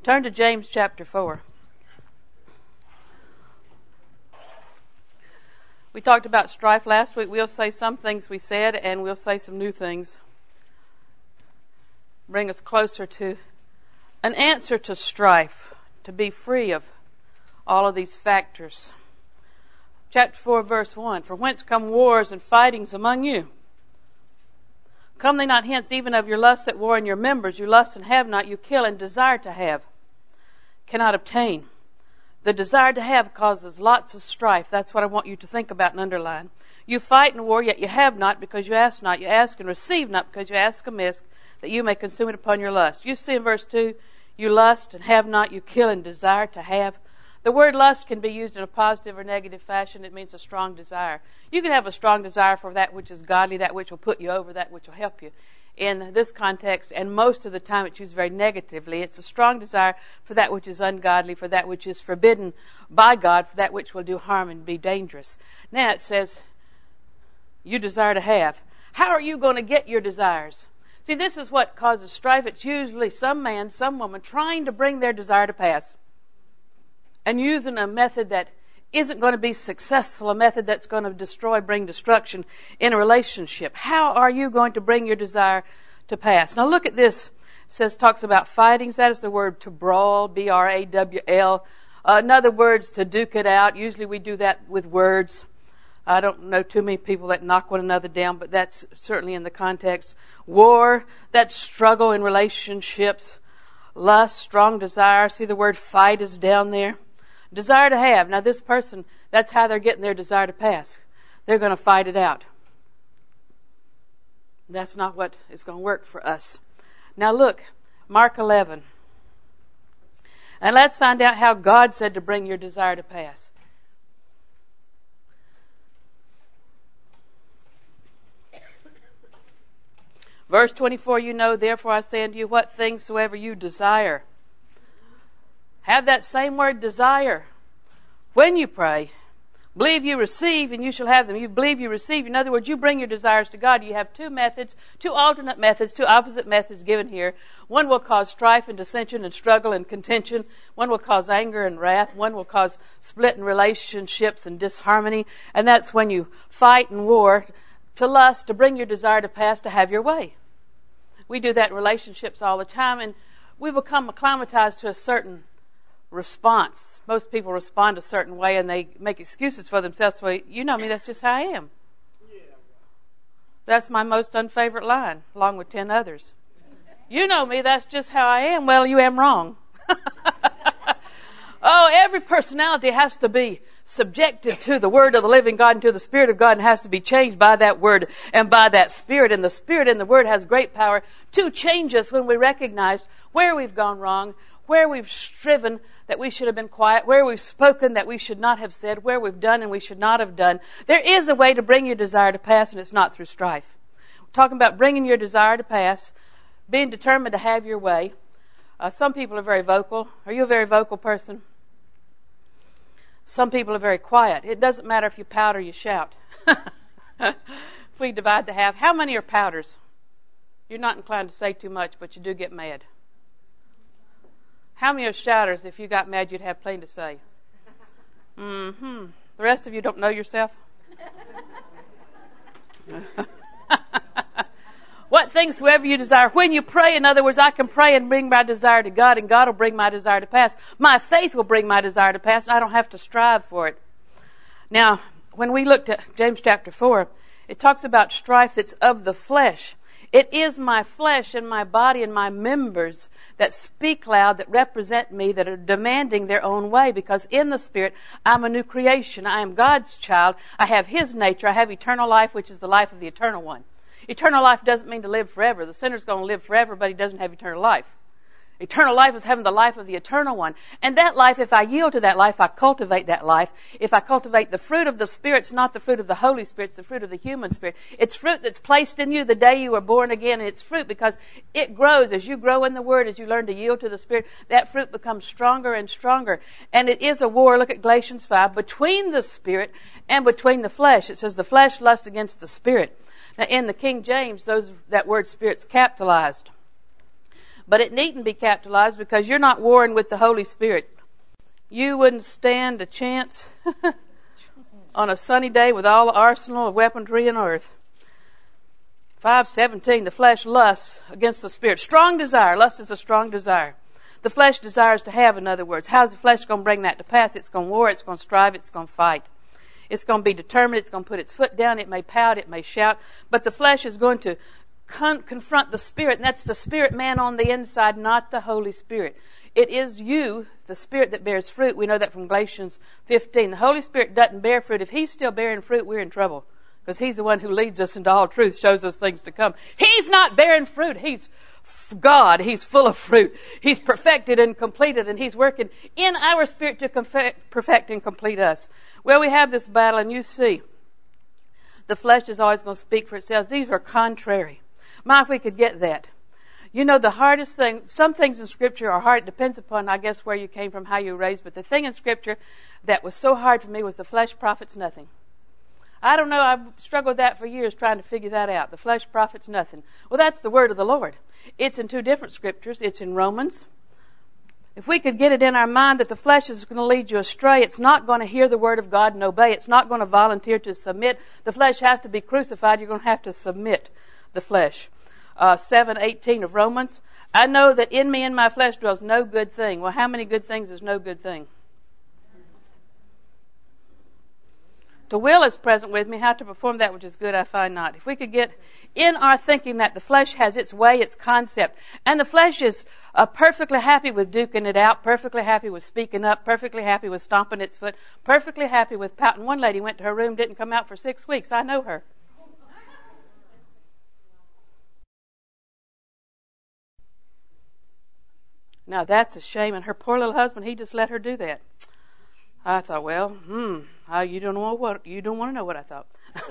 Turn to James chapter 4. We talked about strife last week. We'll say some things we said, and we'll say some new things. Bring us closer to an answer to strife, to be free of all of these factors. Chapter 4, verse 1. For whence come wars and fightings among you? Come they not hence even of your lusts that war in your members? You lust and have not, you kill and desire to have, cannot obtain. The desire to have causes lots of strife. That's what I want you to think about and underline. You fight and war, yet you have not because you ask not. You ask and receive not because you ask amiss, that you may consume it upon your lust. You see in verse 2, you lust and have not, you kill and desire to have. The word lust can be used in a positive or negative fashion. It means a strong desire. You can have a strong desire for that which is godly, that which will put you over, that which will help you. In this context, and most of the time it's used very negatively, it's a strong desire for that which is ungodly, for that which is forbidden by God, for that which will do harm and be dangerous. Now it says, you desire to have. How are you going to get your desires? See, this is what causes strife. It's usually some man, some woman trying to bring their desire to pass and using a method that isn't going to be successful, a method that's going to bring destruction in a relationship. How are you going to bring your desire to pass? Now look at this. It talks about fightings. That is the word to brawl, B-R-A-W-L. In other words, to duke it out. Usually we do that with words. I don't know too many people that knock one another down, but that's certainly in the context. War, that's struggle in relationships. Lust, strong desire. See the word fight is down there. Desire to have. Now this person, that's how they're getting their desire to pass. They're going to fight it out. That's not what is going to work for us. Now look, Mark 11. And let's find out how God said to bring your desire to pass. Verse 24, you know, therefore I say unto you, what things soever you desire. Have that same word, desire. When you pray, believe you receive and you shall have them. You believe you receive. In other words, you bring your desires to God. You have two methods, two alternate methods, two opposite methods given here. One will cause strife and dissension and struggle and contention. One will cause anger and wrath. One will cause split in relationships and disharmony. And that's when you fight and war to lust, to bring your desire to pass, to have your way. We do that in relationships all the time, and we become acclimatized to a certain response. Most people respond a certain way and they make excuses for themselves. Well, you know me, that's just how I am. That's my most unfavorite line, along with 10 others. You know me, that's just how I am. Well, you am wrong. Oh, every personality has to be subjected to the Word of the living God and to the Spirit of God, and has to be changed by that Word and by that Spirit. And the Spirit and the Word has great power to change us when we recognize where we've gone wrong, where we've striven that we should have been quiet, where we've spoken that we should not have said, where we've done and we should not have done. There is a way to bring your desire to pass, and it's not through strife. We're talking about bringing your desire to pass, being determined to have your way. Some people are very vocal. Are you a very vocal person? Some people are very quiet. It doesn't matter if you pout or you shout. If we divide the half, how many are pouters? You're not inclined to say too much, but you do get mad. How many are shouters? If you got mad, you'd have plenty to say. The rest of you don't know yourself? What things soever you desire. When you pray, in other words, I can pray and bring my desire to God, and God will bring my desire to pass. My faith will bring my desire to pass, and I don't have to strive for it. Now, when we looked at James chapter 4, it talks about strife that's of the flesh. It is my flesh and my body and my members that speak loud, that represent me, that are demanding their own way, because in the Spirit, I'm a new creation. I am God's child. I have His nature. I have eternal life, which is the life of the eternal one. Eternal life doesn't mean to live forever. The sinner's going to live forever, but he doesn't have eternal life. Eternal life is having the life of the eternal one. And that life, if I yield to that life, I cultivate that life. If I cultivate the fruit of the Spirit, it's not the fruit of the Holy Spirit, it's the fruit of the human spirit. It's fruit that's placed in you the day you were born again. And it's fruit because it grows. As you grow in the Word, as you learn to yield to the Spirit, that fruit becomes stronger and stronger. And it is a war, look at Galatians 5, between the Spirit and between the flesh. It says the flesh lusts against the Spirit. Now in the King James, that word Spirit's capitalized. But it needn't be capitalized because you're not warring with the Holy Spirit. You wouldn't stand a chance on a sunny day with all the arsenal of weaponry in earth. 5:17, the flesh lusts against the Spirit. Strong desire. Lust is a strong desire. The flesh desires to have, in other words. How's the flesh going to bring that to pass? It's going to war, it's going to strive, it's going to fight. It's going to be determined, it's going to put its foot down, it may pout, it may shout, but the flesh is going to confront the Spirit, and that's the Spirit man on the inside, not the Holy Spirit. It is you, the Spirit, that bears fruit. We know that from Galatians 15. The Holy Spirit doesn't bear fruit. If He's still bearing fruit, we're in trouble, because He's the one who leads us into all truth, shows us things to come. He's not bearing fruit. He's God. He's full of fruit. He's perfected and completed, and He's working in our spirit to perfect and complete us. Well, we have this battle, and you see, the flesh is always going to speak for itself. These are contrary. My, if we could get that. You know, the hardest thing, some things in Scripture are hard. It depends upon, I guess, where you came from, how you were raised. But the thing in Scripture that was so hard for me was the flesh profits nothing. I don't know, I've struggled with that for years trying to figure that out. The flesh profits nothing. Well, that's the word of the Lord. It's in two different Scriptures. It's in Romans. If we could get it in our mind that the flesh is going to lead you astray, it's not going to hear the word of God and obey. It's not going to volunteer to submit. The flesh has to be crucified. You're going to have to submit the flesh. 7:18 of Romans. I know that in me and my flesh dwells no good thing. Well, how many good things is no good thing? To will is present with me, how to perform that which is good I find not. If we could get in our thinking that the flesh has its way, its concept, and the flesh is perfectly happy with duking it out, perfectly happy with speaking up, perfectly happy with stomping its foot, perfectly happy with pouting. One lady went to her room, didn't come out for 6 weeks. I know her. Now that's a shame, and her poor little husband, he just let her do that. I thought, well, you don't want to know what I thought.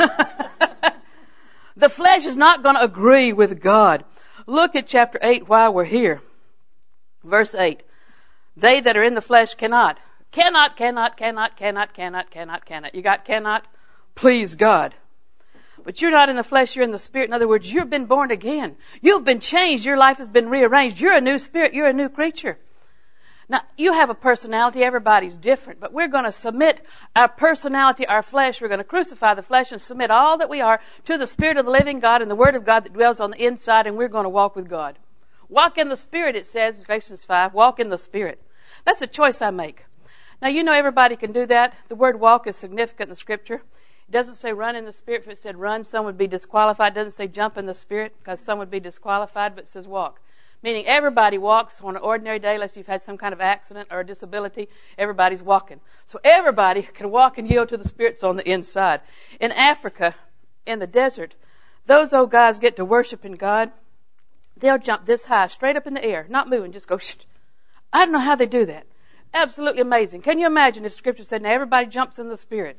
The flesh is not going to agree with God. Look at chapter 8 while we're here. Verse 8. They that are in the flesh cannot. You got cannot? Please God. But you're not in the flesh, you're in the Spirit. In other words, you've been born again. You've been changed. Your life has been rearranged. You're a new spirit. You're a new creature. Now, you have a personality. Everybody's different. But we're going to submit our personality, our flesh. We're going to crucify the flesh and submit all that we are to the Spirit of the living God and the Word of God that dwells on the inside, and we're going to walk with God. Walk in the Spirit, it says, Galatians 5. Walk in the Spirit. That's a choice I make. Now, you know everybody can do that. The word walk is significant in the Scripture. It doesn't say run in the Spirit. If it said run, some would be disqualified. It doesn't say jump in the Spirit because some would be disqualified, but it says walk. Meaning everybody walks on an ordinary day unless you've had some kind of accident or a disability. Everybody's walking. So everybody can walk and yield to the spirits on the inside. In Africa, in the desert, those old guys get to worshiping God. They'll jump this high, straight up in the air, not moving, just go shh. I don't know how they do that. Absolutely amazing. Can you imagine if Scripture said, now everybody jumps in the Spirit?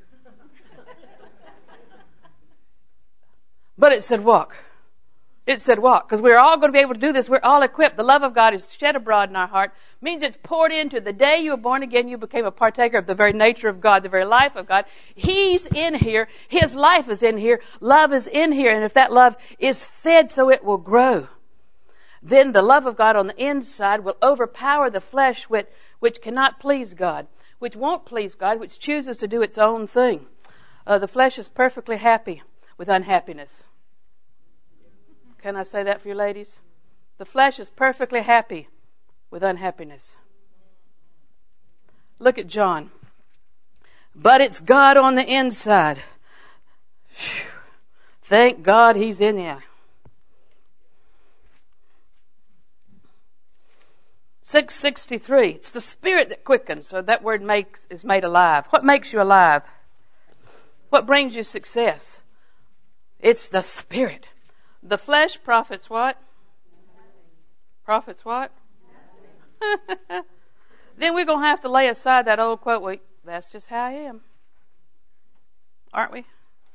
But it said walk. It said walk. Because we're all going to be able to do this. We're all equipped. The love of God is shed abroad in our heart. Means it's poured into. The day you were born again, you became a partaker of the very nature of God, the very life of God. He's in here. His life is in here. Love is in here. And if that love is fed so it will grow, then the love of God on the inside will overpower the flesh which cannot please God, which won't please God, which chooses to do its own thing. The flesh is perfectly happy with unhappiness. Can I say that for you ladies? The flesh is perfectly happy with unhappiness. Look at John. But it's God on the inside. Whew. Thank God He's in there. 6:63. It's the Spirit that quickens. So that word is made alive. What makes you alive? What brings you success? It's the Spirit. The flesh profits what? Profits what? Then we're going to have to lay aside that old quote, that's just how I am. Aren't we?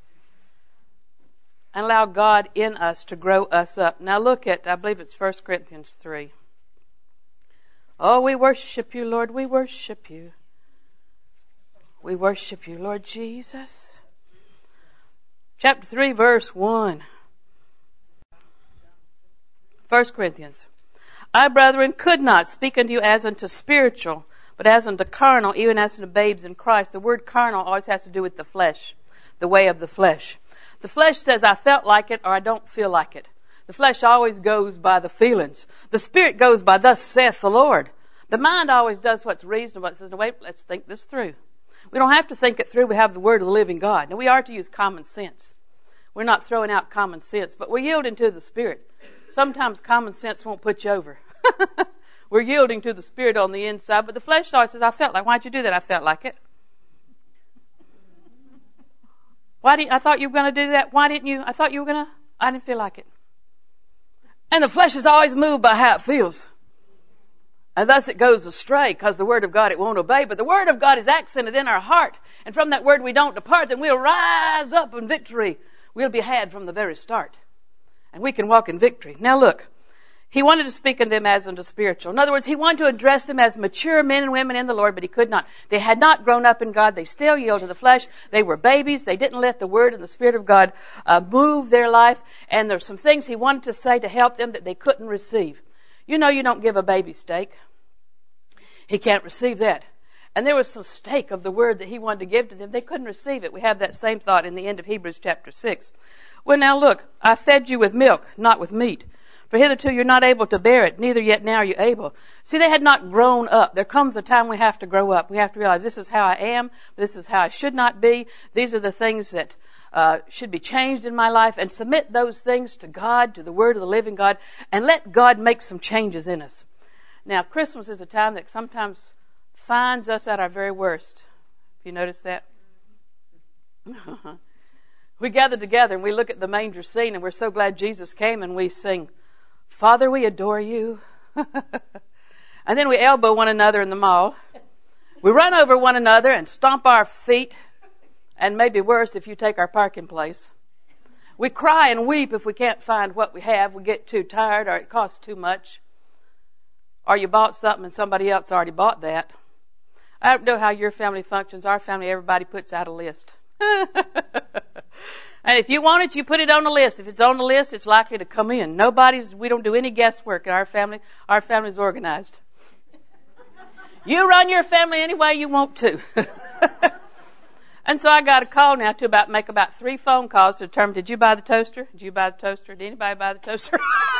And allow God in us to grow us up. Now look at, I believe it's 1 Corinthians 3. Oh, we worship you, Lord. We worship you. We worship you, Lord Jesus. Chapter 3, verse 1. 1 Corinthians. I, brethren, could not speak unto you as unto spiritual, but as unto carnal, even as unto babes in Christ. The word carnal always has to do with the flesh, the way of the flesh. The flesh says, I felt like it or I don't feel like it. The flesh always goes by the feelings. The spirit goes by thus saith the Lord. The mind always does what's reasonable. It says, no, wait, let's think this through. We don't have to think it through. We have the word of the living God. Now, we are to use common sense. We're not throwing out common sense, but we're yielding to the Spirit. Sometimes common sense won't put you over. We're yielding to the Spirit on the inside, but the flesh always says, I felt like, why'd you do that? I felt like it. I thought you were going to do that. Why didn't you? I thought you were going to. I didn't feel like it. And the flesh is always moved by how it feels. And thus it goes astray, because the Word of God it won't obey. But the Word of God is accented in our heart. And from that Word we don't depart, then we'll rise up in victory. We'll be had from the very start. And we can walk in victory. Now look, he wanted to speak unto them as unto spiritual. In other words, he wanted to address them as mature men and women in the Lord, but he could not. They had not grown up in God. They still yielded to the flesh. They were babies. They didn't let the Word and the Spirit of God move their life. And there's some things he wanted to say to help them that they couldn't receive. You know you don't give a baby steak. He can't receive that. And there was some steak of the Word that he wanted to give to them. They couldn't receive it. We have that same thought in the end of Hebrews chapter 6. Well, now look, I fed you with milk, not with meat. For hitherto you're not able to bear it, neither yet now are you able. See, they had not grown up. There comes a time we have to grow up. We have to realize this is how I am. This is how I should not be. These are the things that should be changed in my life, and submit those things to God, to the Word of the living God, and let God make some changes in us. Now, Christmas is a time that sometimes finds us at our very worst. Have you noticed that? We gather together and we look at the manger scene, and we're so glad Jesus came, and we sing, Father, we adore you. And then we elbow one another in the mall. We run over one another and stomp our feet, and maybe worse if you take our parking place. We cry and weep if we can't find what we have. We get too tired, or it costs too much. Or you bought something and somebody else already bought that. I don't know how your family functions. Our family, everybody puts out a list. And if you want it, you put it on the list. If it's on the list, it's likely to come in. We don't do any guesswork in our family. Our family's organized. You run your family any way you want to. And so I got a call now to make about 3 phone calls to determine, did you buy the toaster? Did you buy the toaster? Did anybody buy the toaster?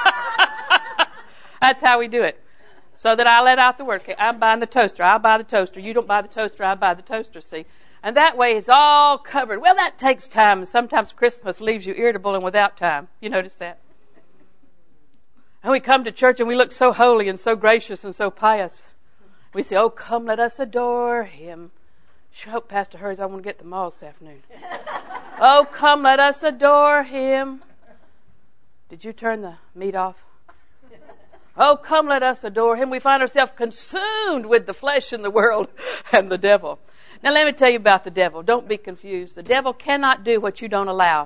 That's how we do it. So that I let out the word, okay, I'm buying the toaster. I'll buy the toaster. You don't buy the toaster. I buy the toaster, see? And that way it's all covered. Well, that takes time, and sometimes Christmas leaves you irritable and without time. You notice that? And we come to church and we look so holy and so gracious and so pious. We say, oh, come, let us adore Him. Sure hope Pastor hurries. I want to get to the mall this afternoon. Oh, come, let us adore Him. Did you turn the meat off? Oh, come, let us adore Him. We find ourselves consumed with the flesh and the world and the devil. Now, let me tell you about the devil. Don't be confused. The devil cannot do what you don't allow.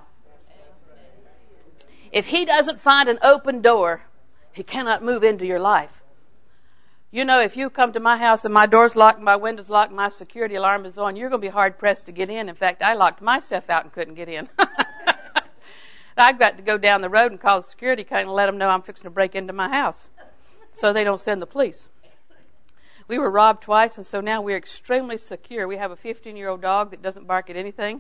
If he doesn't find an open door, he cannot move into your life. You know, if you come to my house and my door's locked, my window's locked, my security alarm is on, you're going to be hard-pressed to get in. In fact, I locked myself out and couldn't get in. I've got to go down the road and call the security company and let them know I'm fixing to break into my house so they don't send the police. We were robbed twice, and so now we're extremely secure. We have a 15-year-old dog that doesn't bark at anything.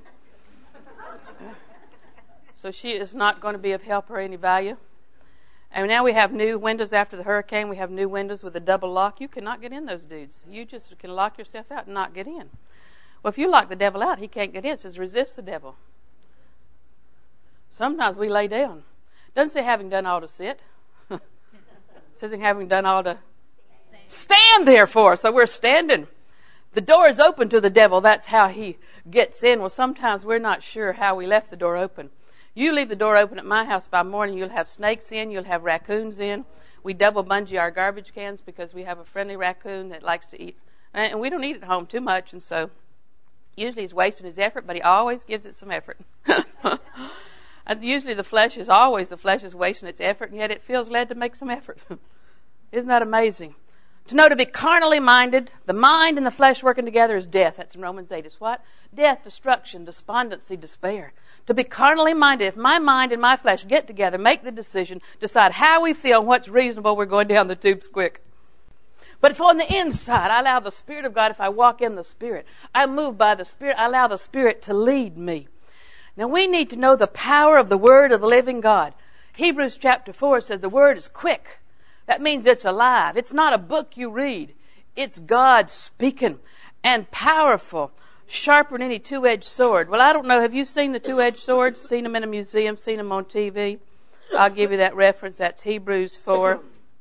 So she is not going to be of help or any value. And now we have new windows after the hurricane. We have new windows with a double lock. You cannot get in those dudes. You just can lock yourself out and not get in. Well, if you lock the devil out, he can't get in. It says resist the devil. Sometimes we lay down. Doesn't say having done all to sit. It says having done all to stand therefore. So we're standing. The door is open to the devil. That's how he gets in. Well, sometimes we're not sure how we left the door open. You leave the door open at my house by morning, you'll have snakes in, you'll have raccoons in. We double bungee our garbage cans because we have a friendly raccoon that likes to eat. And we don't eat at home too much, and so usually he's wasting his effort, but he always gives it some effort. And usually the flesh is wasting its effort, and yet it feels led to make some effort. Isn't that amazing? To know to be carnally minded, the mind and the flesh working together is death. That's in Romans 8. It's what? Death, destruction, despondency, despair. To be carnally minded. If my mind and my flesh get together, make the decision, decide how we feel and what's reasonable, we're going down the tubes quick. But if on the inside, I allow the Spirit of God, if I walk in the Spirit, I move by the Spirit, I allow the Spirit to lead me. Now we need to know the power of the Word of the living God. Hebrews chapter 4 says the Word is quick. That means it's alive. It's not a book you read. It's God speaking and powerful, sharper than any two-edged sword. Well, I don't know. Have you seen the two-edged swords? Seen them in a museum? Seen them on TV? I'll give you that reference. That's Hebrews 4.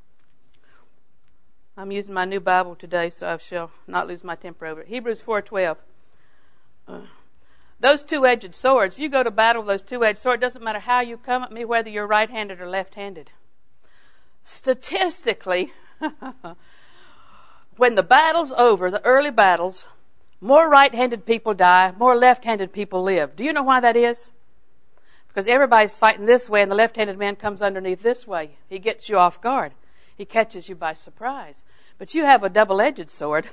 I'm using my new Bible today, so I shall not lose my temper over it. Hebrews 4:12. Those two-edged swords, you go to battle with those two-edged swords, it doesn't matter how you come at me, whether you're right-handed or left-handed. Statistically, when the battle's over, the early battles, more right-handed people die, more left-handed people live. Do you know why that is? Because everybody's fighting this way and the left-handed man comes underneath this way. He gets you off guard. He catches you by surprise. But you have a double-edged sword.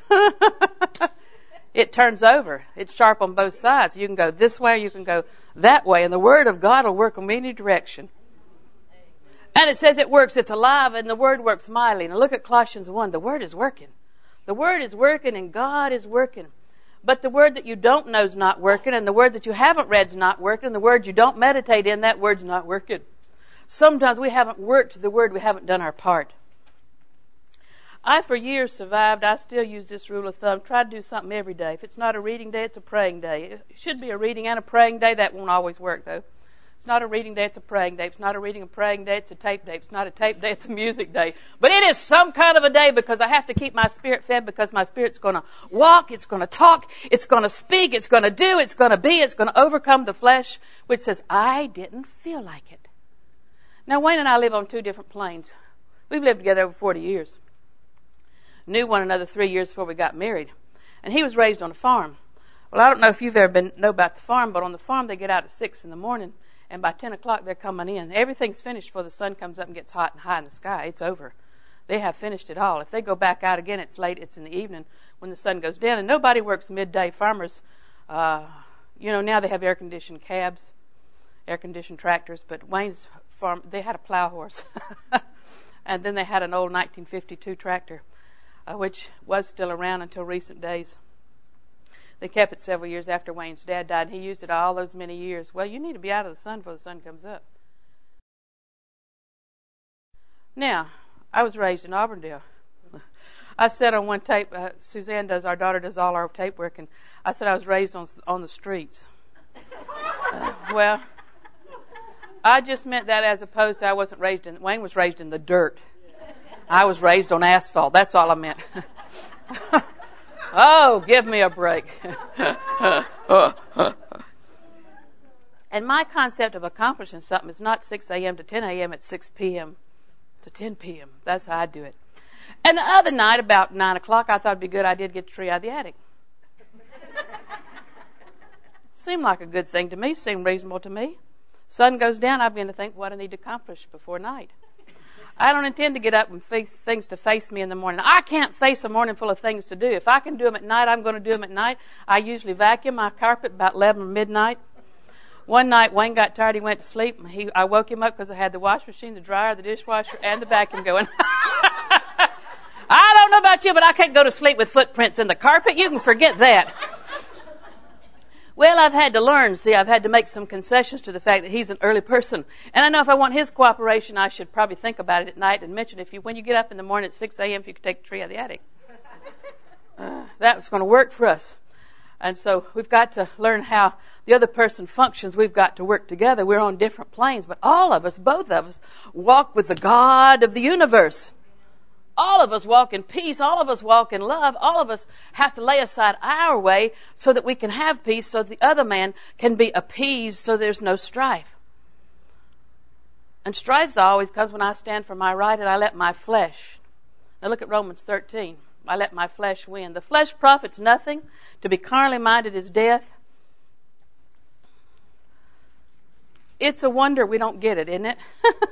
It turns over. It's sharp on both sides. You can go this way, you can go that way, and the Word of God will work in any direction. And it says it works. It's alive, and the Word works mightily. Now look at Colossians 1. The Word is working. The Word is working, and God is working. But the Word that you don't know is not working, and the Word that you haven't read is not working, and the Word you don't meditate in, that Word's not working. Sometimes we haven't worked the Word, we haven't done our part. I, for years, survived. I still use this rule of thumb. Try to do something every day. If it's not a reading day, it's a praying day. It should be a reading and a praying day. That won't always work, though. It's not a reading day, it's a praying day. If it's not a reading and praying day, it's a tape day. If it's not a tape day, it's a music day. But it is some kind of a day because I have to keep my spirit fed because my spirit's going to walk, it's going to talk, it's going to speak, it's going to do, it's going to be, it's going to overcome the flesh, which says, I didn't feel like it. Now, Wayne and I live on two different planes. We've lived together over 40 years. Knew one another 3 years before we got married. And he was raised on a farm. Well, I don't know if you've ever know about the farm, but on the farm they get out at 6 in the morning, and by 10 o'clock they're coming in. Everything's finished before the sun comes up and gets hot and high in the sky. It's over. They have finished it all. If they go back out again, it's late. It's in the evening when the sun goes down. And nobody works midday. Farmers, now they have air-conditioned cabs, air-conditioned tractors, but Wayne's farm, they had a plow horse. And then they had an old 1952 tractor. Which was still around until recent days. They kept it several years after Wayne's dad died, and he used it all those many years. Well, you need to be out of the sun before the sun comes up. Now, I was raised in Auburndale. I said on one tape, our daughter does all our tape work, and I said I was raised on the streets. Well, I just meant that as opposed to Wayne was raised in the dirt. I was raised on asphalt. That's all I meant. Oh, give me a break. And my concept of accomplishing something is not 6 a.m. to 10 a.m. It's 6 p.m. to 10 p.m. That's how I do it. And the other night, about 9 o'clock, I thought it'd be a good idea to get the tree out of the attic. Seemed like a good thing to me. Seemed reasonable to me. Sun goes down, I begin to think what I need to accomplish before night. I don't intend to get up and face things to face me in the morning. I can't face a morning full of things to do. If I can do them at night, I'm going to do them at night. I usually vacuum my carpet about 11 or midnight. One night, Wayne got tired. He went to sleep. I woke him up because I had the wash machine, the dryer, the dishwasher, and the vacuum going. I don't know about you, but I can't go to sleep with footprints in the carpet. You can forget that. Well, I've had to learn. See, I've had to make some concessions to the fact that he's an early person. And I know if I want his cooperation, I should probably think about it at night and mention when you get up in the morning at 6 a.m., if you could take the tree out of the attic. That was going to work for us. And so we've got to learn how the other person functions. We've got to work together. We're on different planes, but all of us, both of us, walk with the God of the universe. All of us walk in peace. All of us walk in love. All of us have to lay aside our way so that we can have peace, so that the other man can be appeased, so there's no strife. And strife always comes when I stand for my right and I let my flesh. Now look at Romans 13. I let my flesh win. The flesh profits nothing. To be carnally minded is death. It's a wonder we don't get it, isn't it?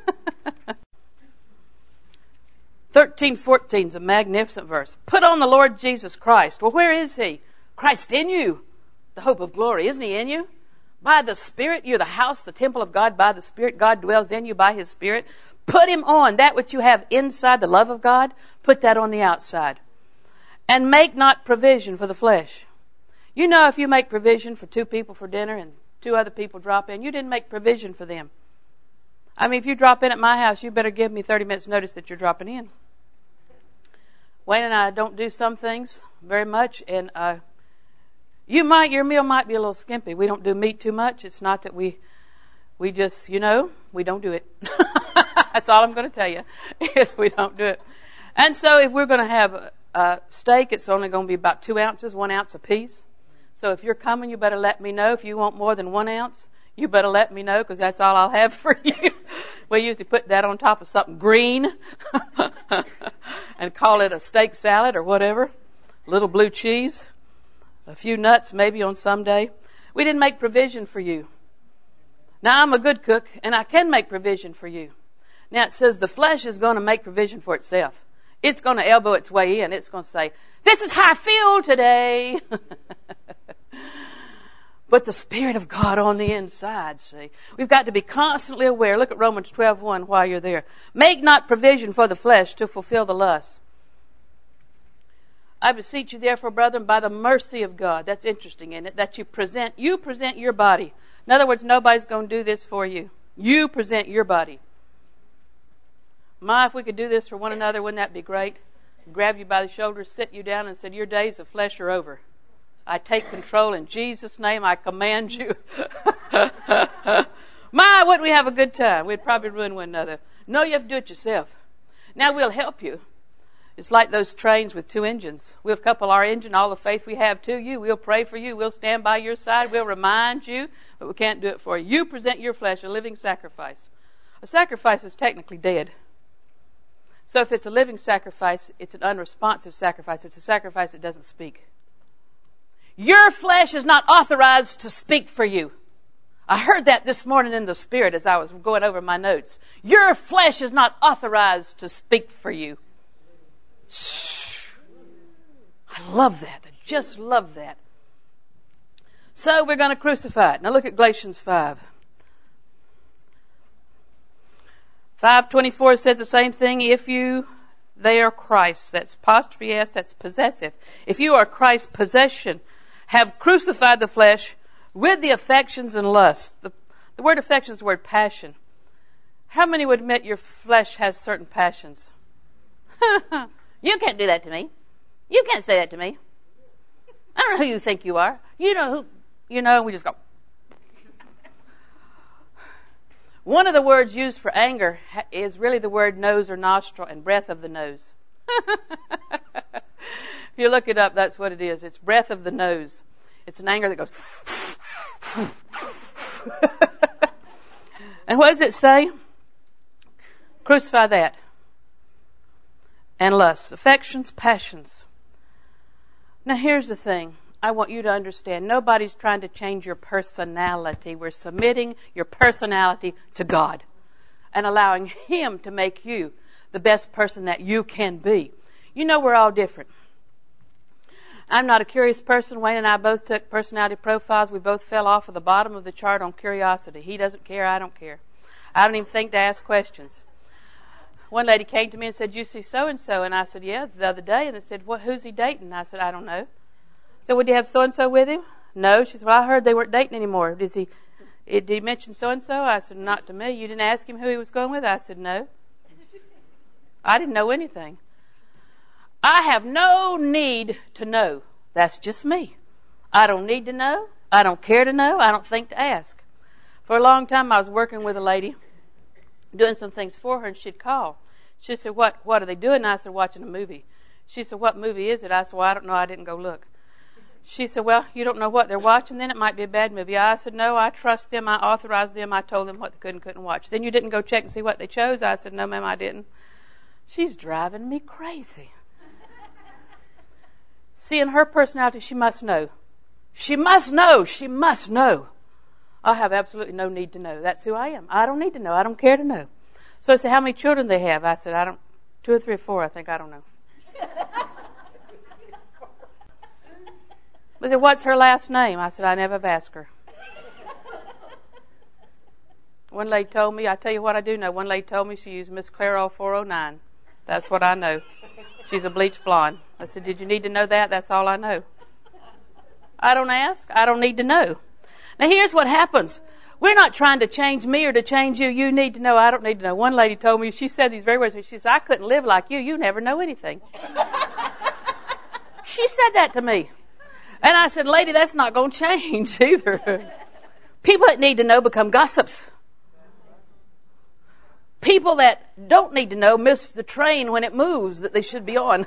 13:14 is a magnificent verse. Put on the Lord Jesus Christ. Well, where is he? Christ in you, the hope of glory. Isn't he in you? by the Spirit. You're the house, the temple of God by the Spirit. God dwells in you by His Spirit. Put Him on. That which you have inside, the love of God, put that on the outside. And make not provision for the flesh. You know, if you make provision for 2 people for dinner and 2 other people drop in, you didn't make provision for them. I mean, if you drop in at my house, you better give me 30 minutes notice that you're dropping in. Wayne and I don't do some things very much, and your meal might be a little skimpy. We don't do meat too much. It's not that we just, we don't do it. That's all I'm going to tell you, is we don't do it. And so if we're going to have a steak, it's only going to be about 2 ounces, 1 ounce apiece. So if you're coming, you better let me know. If you want more than 1 ounce, you better let me know, because that's all I'll have for you. We usually put that on top of something green and call it a steak salad or whatever. A little blue cheese, a few nuts maybe on some day. We didn't make provision for you. Now, I'm a good cook, and I can make provision for you. Now, it says the flesh is going to make provision for itself. It's going to elbow its way in. It's going to say, this is how I feel today. But the Spirit of God on the inside, see. We've got to be constantly aware. Look at Romans 12:1 while you're there. Make not provision for the flesh to fulfill the lust. I beseech you therefore, brethren, by the mercy of God. That's interesting, isn't it? That you present your body. In other words, nobody's going to do this for you. You present your body. If we could do this for one another, wouldn't that be great? Grab you by the shoulders, sit you down, and said, your days of flesh are over. I take control in Jesus' name. I command you. Wouldn't we have a good time? We'd probably ruin one another. No, you have to do it yourself. Now, we'll help you. It's like those trains with 2 engines. We'll couple our engine, all the faith we have to you. We'll pray for you. We'll stand by your side. We'll remind you, but we can't do it for you. You present your flesh a living sacrifice. A sacrifice is technically dead. So if it's a living sacrifice, it's an unresponsive sacrifice. It's a sacrifice that doesn't speak. Your flesh is not authorized to speak for you. I heard that this morning in the Spirit as I was going over my notes. Your flesh is not authorized to speak for you. I love that. I just love that. So we're going to crucify it. Now look at Galatians 5. 5:24 says the same thing. They are Christ. That's apostrophe S, that's possessive. If you are Christ's possession, have crucified the flesh with the affections and lusts. The word affection is the word passion. How many would admit your flesh has certain passions? You can't do that to me. You can't say that to me. I don't know who you think you are. You know who, we just go. One of the words used for anger is really the word nose or nostril and breath of the nose. If you look it up, that's what it is. It's breath of the nose. It's an anger that goes. And what does it say? Crucify that. And lust, affections, passions. Now here's the thing. I want you to understand. Nobody's trying to change your personality. We're submitting your personality to God and allowing Him to make you the best person that you can be. You know we're all different. I'm not a curious person. Wayne and I both took personality profiles. We both fell off of the bottom of the chart on curiosity. He doesn't care. I don't care. I don't even think to ask questions. One lady came to me and said, you see so-and-so? And I said, yeah, the other day. And they said, who's he dating? And I said, I don't know. So would you have so-and-so with him? No. She said, well, I heard they weren't dating anymore. Did he mention so-and-so? I said, not to me. You didn't ask him who he was going with? I said, no. I didn't know anything. I have no need to know. That's just me. I don't need to know. I don't care to know. I don't think to ask. For a long time, I was working with a lady, doing some things for her, and she'd call. She said, what are they doing? And I said, watching a movie. She said, what movie is it? I said, well, I don't know. I didn't go look. She said, well, you don't know what they're watching, then it might be a bad movie. I said, no, I trust them. I authorized them. I told them what they could and couldn't watch. Then you didn't go check and see what they chose? I said, no, ma'am, I didn't. She's driving me crazy. See, in her personality, she must know. She must know. She must know. I have absolutely no need to know. That's who I am. I don't need to know. I don't care to know. So I said, how many children they have? I said, 2 or 3 or 4, I think. I don't know. They said, what's her last name? I said, I never have asked her. One lady told me, I tell you what I do know. One lady told me she used Miss Clairol 409. That's what I know. She's a bleached blonde. I said, did you need to know that? That's all I know. I don't ask. I don't need to know. Now here's what happens. We're not trying to change me or to change you. You need to know. I don't need to know. One lady told me, she said these very words. She said, I couldn't live like you. You never know anything. She said that to me. And I said, lady, that's not going to change either. People that need to know become gossips. People that don't need to know miss the train when it moves that they should be on.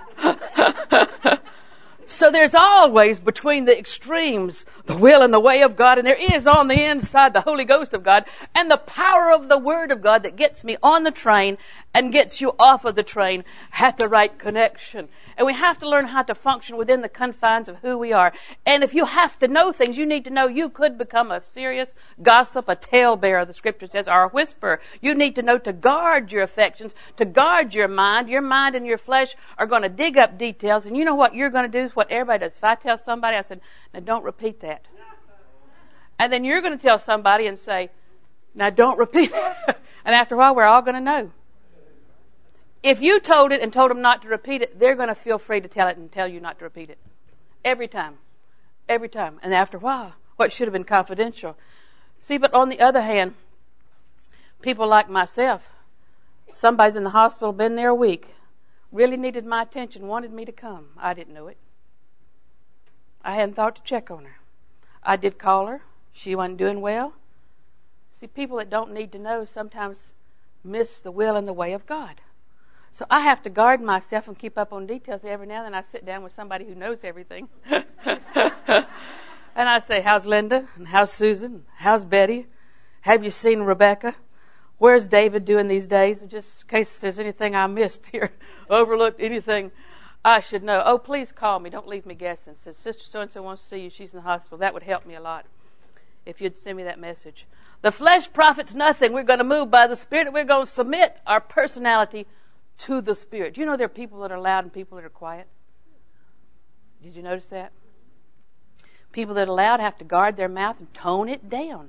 So there's always between the extremes the will and the way of God, and there is on the inside the Holy Ghost of God and the power of the Word of God that gets me on the train and gets you off of the train at the right connection. And we have to learn how to function within the confines of who we are. And if you have to know things, you need to know you could become a serious gossip, a talebearer, the Scripture says, or a whisperer. You need to know to guard your affections, to guard your mind. Your mind and your flesh are going to dig up details. And you know what you're going to do is what everybody does. If I tell somebody, I said, now don't repeat that. And then you're going to tell somebody and say, now don't repeat that. And after a while, we're all going to know. If you told it and told them not to repeat it, they're going to feel free to tell it and tell you not to repeat it. Every time. Every time. And after a while, what should have been confidential. See, but on the other hand, people like myself, somebody's in the hospital, been there a week, really needed my attention, wanted me to come. I didn't know it. I hadn't thought to check on her. I did call her. She wasn't doing well. See, people that don't need to know sometimes miss the will and the way of God. So I have to guard myself and keep up on details. Every now and then I sit down with somebody who knows everything. And I say, how's Linda? And how's Susan? How's Betty? Have you seen Rebecca? Where's David doing these days? Just in case there's anything I missed here, overlooked, anything I should know. Oh, please call me. Don't leave me guessing. Says, Sister so-and-so wants to see you. She's in the hospital. That would help me a lot if you'd send me that message. The flesh profits nothing. We're going to move by the Spirit, and we're going to submit our personality to the Spirit. Do you know there are people that are loud and people that are quiet? Did you notice that? People that are loud have to guard their mouth and tone it down.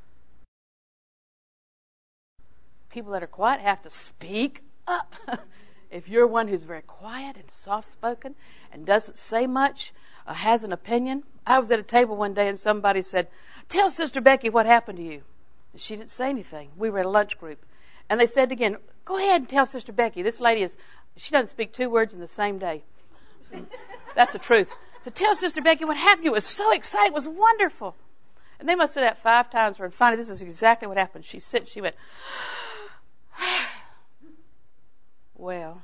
People that are quiet have to speak up. If you're one who's very quiet and soft-spoken and doesn't say much, has an opinion. I was at a table one day and somebody said, tell Sister Becky what happened to you. And she didn't say anything. We were at a lunch group. And they said again, go ahead and tell Sister Becky. This lady she doesn't speak 2 words in the same day. That's the truth. So tell Sister Becky what happened to you. It was so exciting. It was wonderful. And they must have said that 5 times for her. And finally, this is exactly what happened. She went, well.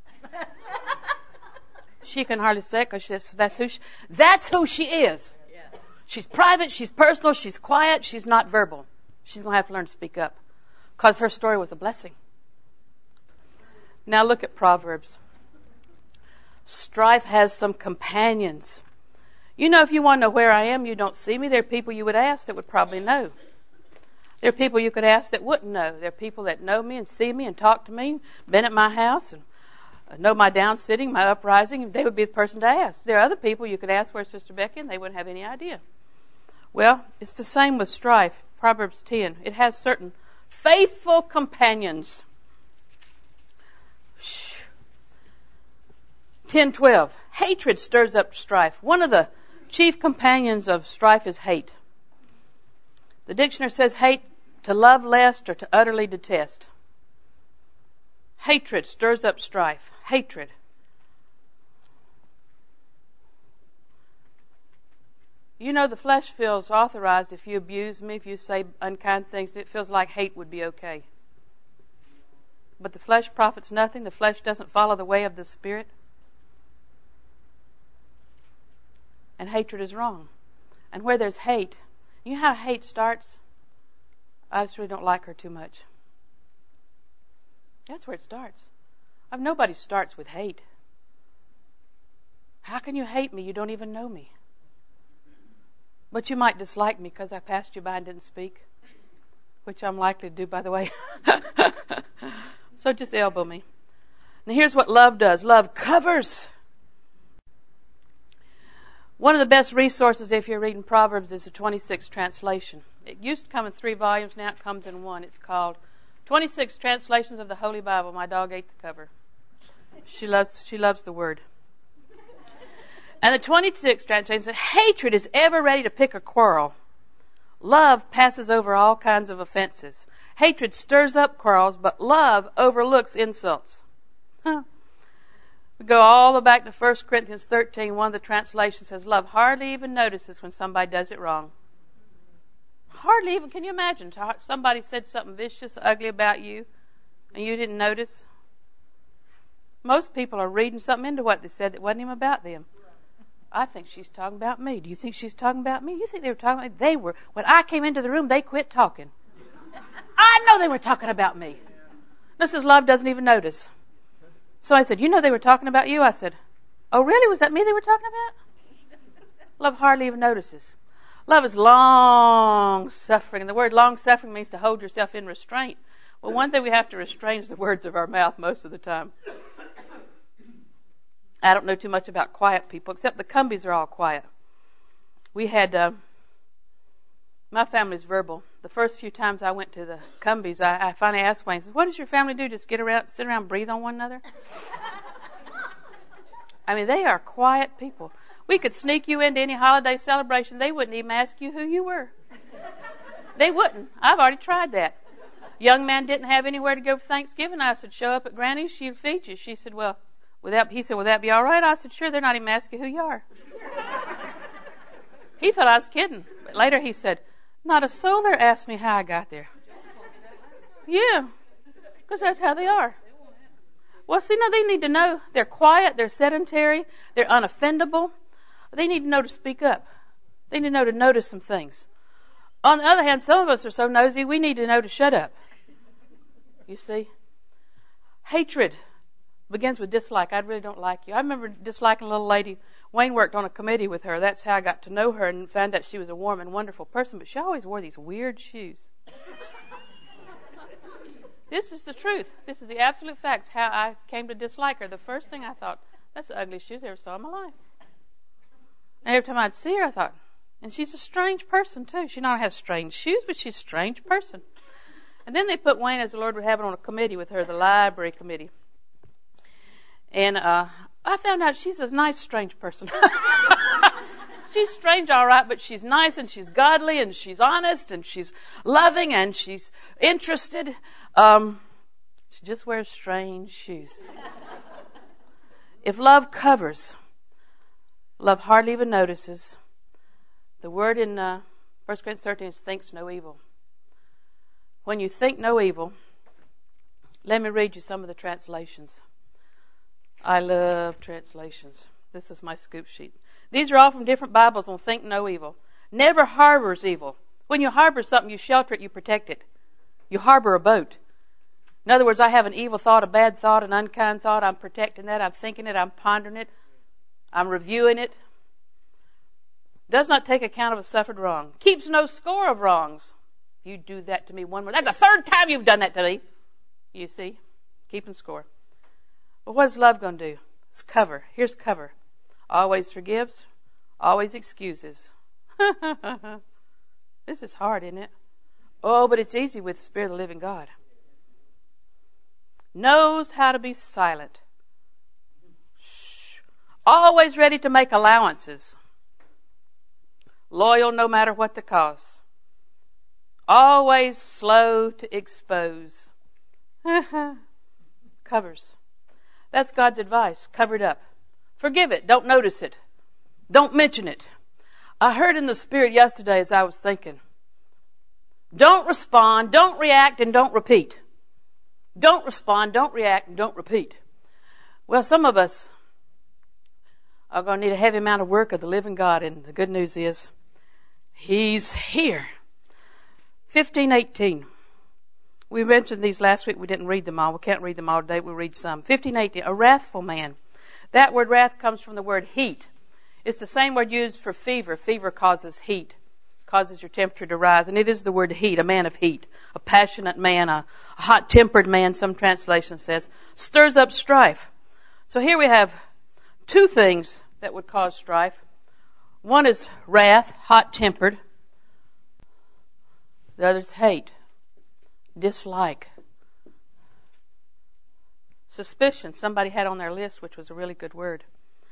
She can hardly say it because that's who she is. She's private, she's personal, she's quiet, she's not verbal. She's going to have to learn to speak up because her story was a blessing. Now look at Proverbs. Strife has some companions. You know, if you want to know where I am, you don't see me. There are people you would ask that would probably know. There are people you could ask that wouldn't know. There are people that know me and see me and talk to me, been at my house and know my down sitting, my uprising. They would be the person to ask. There are other people you could ask, where's Sister Becky, and they wouldn't have any idea. Well, it's the same with strife. Proverbs 10. It has certain faithful companions. 10:12. Hatred stirs up strife. One of the chief companions of strife is hate. The dictionary says hate, to love lest or to utterly detest. Hatred stirs up strife. Hatred. You know, the flesh feels authorized if you abuse me, if you say unkind things. It feels like hate would be okay. But the flesh profits nothing. The flesh doesn't follow the way of the Spirit. And hatred is wrong. And where there's hate, you know how hate starts? I just really don't like her too much. That's where it starts. Nobody starts with hate. How can you hate me? You don't even know me. But you might dislike me because I passed you by and didn't speak, which I'm likely to do, by the way. So just elbow me. Now here's what love does. Love covers. One of the best resources if you're reading Proverbs is the 26th translation. It used to come in 3 volumes. Now it comes in 1. It's called 26 Translations of the Holy Bible. My dog ate the cover. She loves the Word. And the 26th translation says, hatred is ever ready to pick a quarrel. Love passes over all kinds of offenses. Hatred stirs up quarrels, but love overlooks insults. We go all the way back to 1 Corinthians 13. One of the translations says, love hardly even notices when somebody does it wrong. Hardly even. Can you imagine? Somebody said something vicious, ugly about you, and you didn't notice? Most people are reading something into what they said that wasn't even about them. I think she's talking about me. Do you think she's talking about me? You think they were talking about me? They were. When I came into the room, they quit talking. I know they were talking about me. This is love doesn't even notice. So I said, you know they were talking about you? I said, oh really? Was that me they were talking about? Love hardly even notices. Love is long-suffering. And the word long-suffering means to hold yourself in restraint. Well, one thing we have to restrain is the words of our mouth most of the time. I don't know too much about quiet people, except the Cumbies are all quiet. We had, my family's verbal. The first few times I went to the Cumbies, I finally asked Wayne, what does your family do? Just sit around and breathe on one another? I mean, they are quiet people. We could sneak you into any holiday celebration. They wouldn't even ask you who you were. They wouldn't. I've already tried that. Young man didn't have anywhere to go for Thanksgiving. I said, show up at Granny's, she'll feed you. She said, he said, will that be all right? I said, sure, they're not even asking who you are. He thought I was kidding. But later he said, not a soul there asked me how I got there. Yeah, because that's how they are. Well, see, no, they need to know they're quiet, they're sedentary, they're unoffendable. They need to know to speak up. They need to know to notice some things. On the other hand, some of us are so nosy, we need to know to shut up. You see? Hatred begins with dislike. I really don't like you. I remember disliking a little lady. Wayne worked on a committee with her. That's how I got to know her and found out she was a warm and wonderful person, but she always wore these weird shoes. This is the truth. This is the absolute facts, how I came to dislike her. The first thing I thought, that's the ugliest shoes I ever saw in my life. And every time I'd see her, I thought, and she's a strange person too. She not has strange shoes, but she's a strange person. And then they put Wayne, as the Lord would have it, on a committee with her, the library committee. And I found out she's a nice, strange person. She's strange, all right, but she's nice and she's godly and she's honest and she's loving and she's interested. She just wears strange shoes. If love covers, love hardly even notices. The word in 1 Corinthians 13 is thinks no evil. When you think no evil, let me read you some of the translations. I love translations. This is my scoop sheet. These are all from different Bibles on think no evil. Never harbors evil. When you harbor something, you shelter it, you protect it. You harbor a boat. In other words, I have an evil thought, a bad thought, an unkind thought. I'm protecting that. I'm thinking it. I'm pondering it. I'm reviewing it. Does not take account of a suffered wrong. Keeps no score of wrongs. You do that to me one more. That's the third time you've done that to me. You see? Keeping score. But what is love going to do? It's cover. Here's cover. Always forgives. Always excuses. This is hard, isn't it? Oh, but it's easy with the Spirit of the living God. Knows how to be silent. Always ready to make allowances. Loyal no matter what the cost. Always slow to expose. Covers. That's God's advice. Cover it up. Forgive it. Don't notice it. Don't mention it. I heard in the Spirit yesterday as I was thinking. Don't respond, don't react, and don't repeat. Don't respond, don't react, and don't repeat. Well, some of us are going to need a heavy amount of work of the living God, and the good news is He's here. 15:18. We mentioned these last week. We didn't read them all. We can't read them all today. We'll read some. 15:18. A wrathful man. That word wrath comes from the word heat. It's the same word used for fever. Fever causes heat, causes your temperature to rise. And it is the word heat, a man of heat, a passionate man, a hot-tempered man, some translation says, stirs up strife. So here we have two things that would cause strife. One is wrath, hot-tempered. The other's hate, dislike, suspicion. Somebody had on their list, which was a really good word.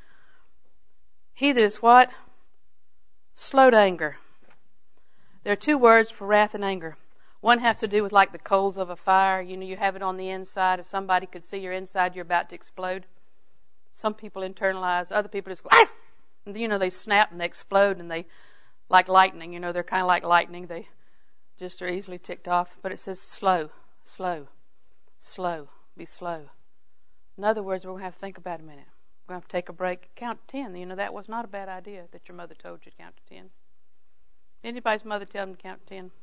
He that is what? Slow to anger. There are two words for wrath and anger. One has to do with like the coals of a fire. You know, you have it on the inside. If somebody could see your inside, you're about to explode. Some people internalize. Other people just go, ah! And, you know, they snap and they explode and they, like lightning, you know, they're kind of like lightning. They just are easily ticked off. But it says slow, slow, slow. Be slow. In other words, we're going to have to think about it a minute. We're going to have to take a break. Count to 10. You know, that was not a bad idea that your mother told you to count to 10. Anybody's mother tell them to count to 10?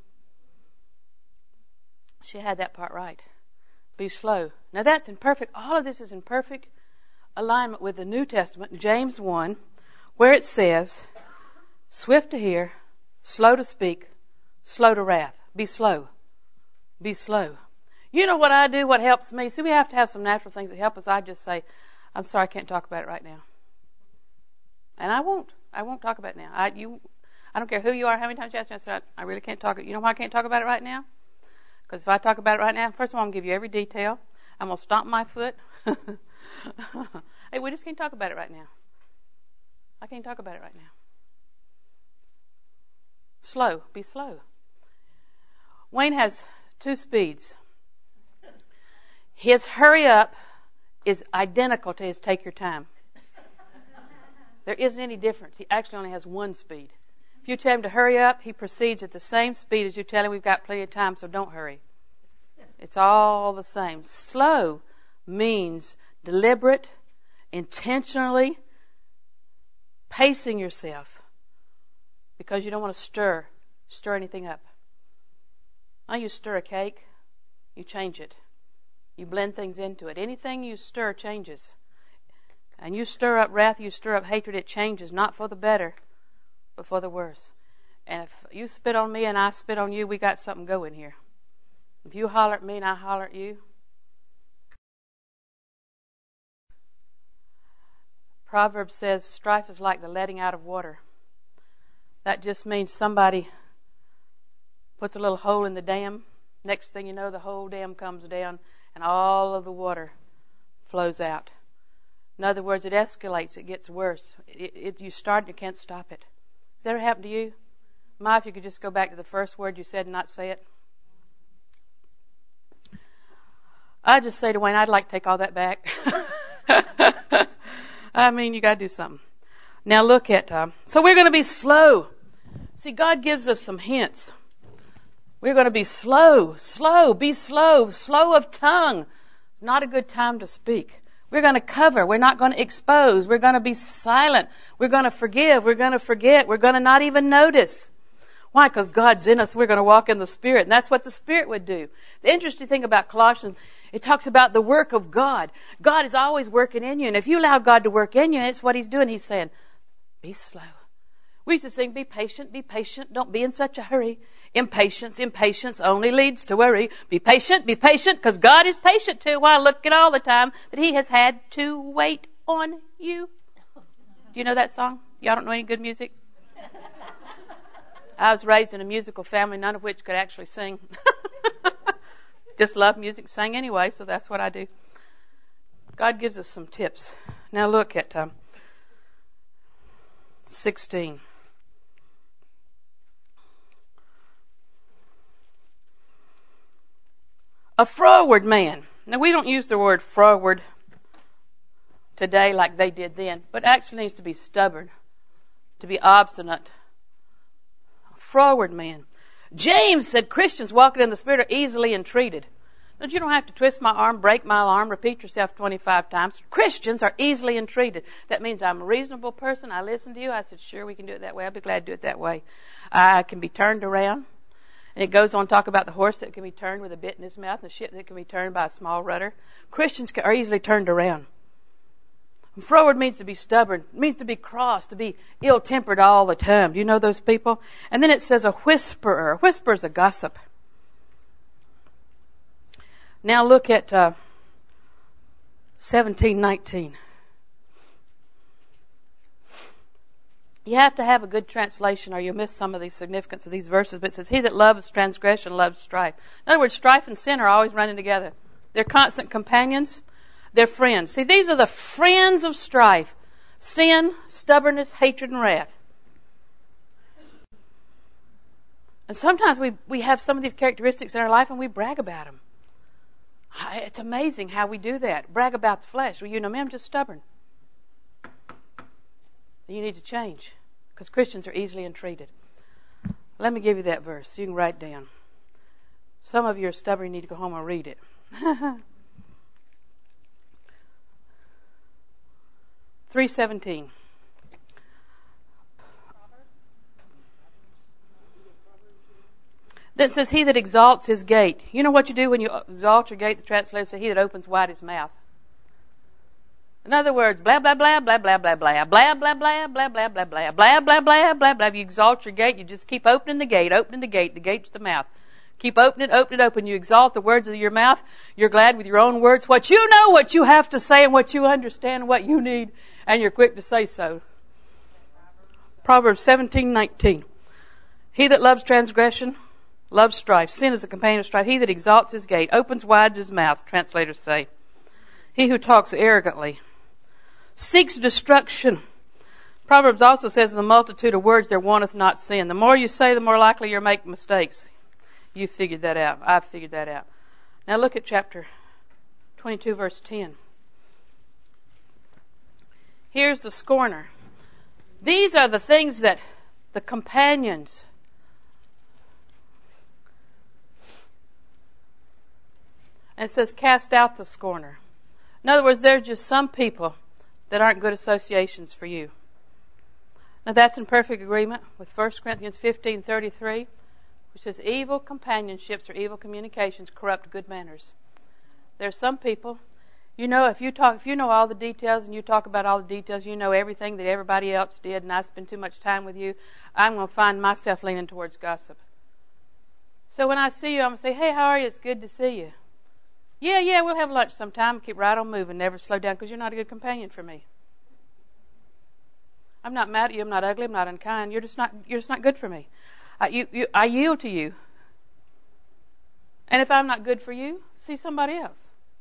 She had that part right. Be slow. Now that's in perfect, all of this is in perfect alignment with the New Testament, James 1, where it says, swift to hear, slow to speak, slow to wrath. Be slow. Be slow. You know what I do, what helps me? See, we have to have some natural things that help us. I just say, I'm sorry, I can't talk about it right now. And I won't talk about it now. I don't care who you are, how many times you ask me, I said, I really can't talk. You know why I can't talk about it right now? Because if I talk about it right now, first of all, I'm going to give you every detail. I'm going to stomp my foot. Hey, we just can't talk about it right now. I can't talk about it right now. Slow. Be slow. Wayne has 2 speeds. His hurry up is identical to his take your time. There isn't any difference. He actually only has 1 speed. If you tell him to hurry up, he proceeds at the same speed as you tell him we've got plenty of time, so don't hurry. It's all the same. Slow means deliberate, intentionally pacing yourself because you don't want to stir anything up. Now you stir a cake, you change it. You blend things into it. Anything you stir changes. And you stir up wrath, you stir up hatred, it changes, not for the better, but for the worse. And if you spit on me and I spit on you, we got something going here. If you holler at me and I holler at you. Proverbs says strife is like the letting out of water. That just means somebody puts a little hole in the dam. Next thing you know, the whole dam comes down and all of the water flows out. In other words, it escalates, it gets worse. You start and you can't stop it. Has that ever happened to you? Ma, if you could just go back to the first word you said and not say it. I just say to Wayne, I'd like to take all that back. I mean, you got to do something. Now look at, so we're going to be slow. See, God gives us some hints. We're going to be slow, be slow of tongue. Not a good time to speak. We're going to cover. We're not going to expose. We're going to be silent. We're going to forgive. We're going to forget. We're going to not even notice. Why? Because God's in us. We're going to walk in the Spirit. And that's what the Spirit would do. The interesting thing about Colossians, it talks about the work of God. God is always working in you. And if you allow God to work in you, it's what He's doing. He's saying, be slow. We used to sing, be patient, don't be in such a hurry. Impatience only leads to worry. Be patient, because God is patient too. Why, look at all the time that He has had to wait on you. Do you know that song? Y'all don't know any good music? I was raised in a musical family, none of which could actually sing. Just love music, sang anyway, so that's what I do. God gives us some tips. Now look at 16. A froward man. Now, we don't use the word froward today like they did then, but actually needs to be stubborn, to be obstinate. A froward man. James said Christians walking in the Spirit are easily entreated. But you don't have to twist my arm, break my arm, repeat yourself 25 times. Christians are easily entreated. That means I'm a reasonable person. I listen to you. I said, sure, we can do it that way. I'll be glad to do it that way. I can be turned around. And it goes on to talk about the horse that can be turned with a bit in his mouth and the ship that can be turned by a small rudder. Christians are easily turned around. And froward means to be stubborn. It means to be cross, to be ill-tempered all the time. Do you know those people? And then it says a whisperer. A whisperer is a gossip. Now look at 17:19. You have to have a good translation or you'll miss some of the significance of these verses. But it says, he that loves transgression loves strife. In other words, strife and sin are always running together. They're constant companions. They're friends. See, these are the friends of strife. Sin, stubbornness, hatred, and wrath. And sometimes we have some of these characteristics in our life and we brag about them. It's amazing how we do that. Brag about the flesh. Well, you know me, I'm just stubborn. You need to change because Christians are easily entreated. Let me give you that verse. You can write it down. Some of you are stubborn. You need to go home and read it. 3:17. That says, he that exalts his gate. You know what you do when you exalt your gate? The translator says, he that opens wide his mouth. In other words, blah, blah, blah, blah, blah, blah, blah, blah, blah, blah, blah, blah, blah, blah, blah, blah, blah, blah, blah. You exalt your gate, you just keep opening the gate, the gate's the mouth. Keep opening, open. You exalt the words of your mouth. You're glad with your own words. What you know, what you have to say, and what you understand, what you need, and you're quick to say so. Proverbs 17:19. He that loves transgression loves strife. Sin is a companion of strife. He that exalts his gate opens wide his mouth, translators say. He who talks arrogantly seeks destruction. Proverbs also says, in the multitude of words there wanteth not sin. The more you say, the more likely you'll make mistakes. You figured that out. I've figured that out. Now look at chapter 22, verse 10. Here's the scorner. These are the things that the companions. And it says, cast out the scorner. In other words, there's just some people that aren't good associations for you. Now that's in perfect agreement with 1 Corinthians 15:33, which says, evil companionships or evil communications corrupt good manners. There's some people, you know, if you know all the details and you talk about all the details, you know everything that everybody else did, and I spend too much time with you, I'm going to find myself leaning towards gossip. So when I see you, I'm going to say, hey, how are you? It's good to see you. Yeah, we'll have lunch sometime. Keep right on moving. Never slow down because you're not a good companion for me. I'm not mad at you. I'm not ugly. I'm not unkind. You're just not good for me. I yield to you. And if I'm not good for you, see somebody else.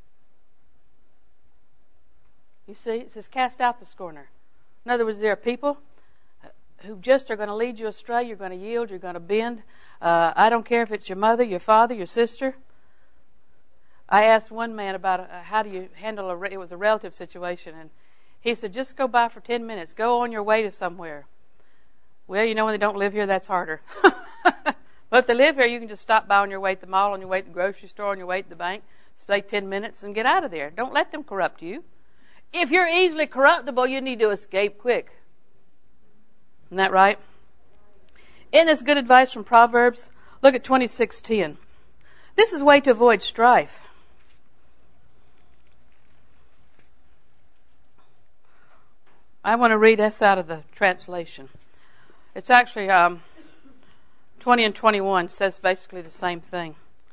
You see, it says cast out the scorner. In other words, there are people who just are going to lead you astray. You're going to yield. You're going to bend. I don't care if it's your mother, your father, your sister. I asked one man about how do you handle it was a relative situation, and he said, just go by for 10 minutes. Go on your way to somewhere. Well, you know, when they don't live here, that's harder. But if they live here, you can just stop by on your way to the mall, on your way to the grocery store, on your way to the bank, stay 10 minutes and get out of there. Don't let them corrupt you. If you're easily corruptible, you need to escape quick. Isn't that right? Isn't this good advice from Proverbs? Look at 26:10. This is a way to avoid strife. I want to read this out of the translation. It's actually 20 and 21 says basically the same thing.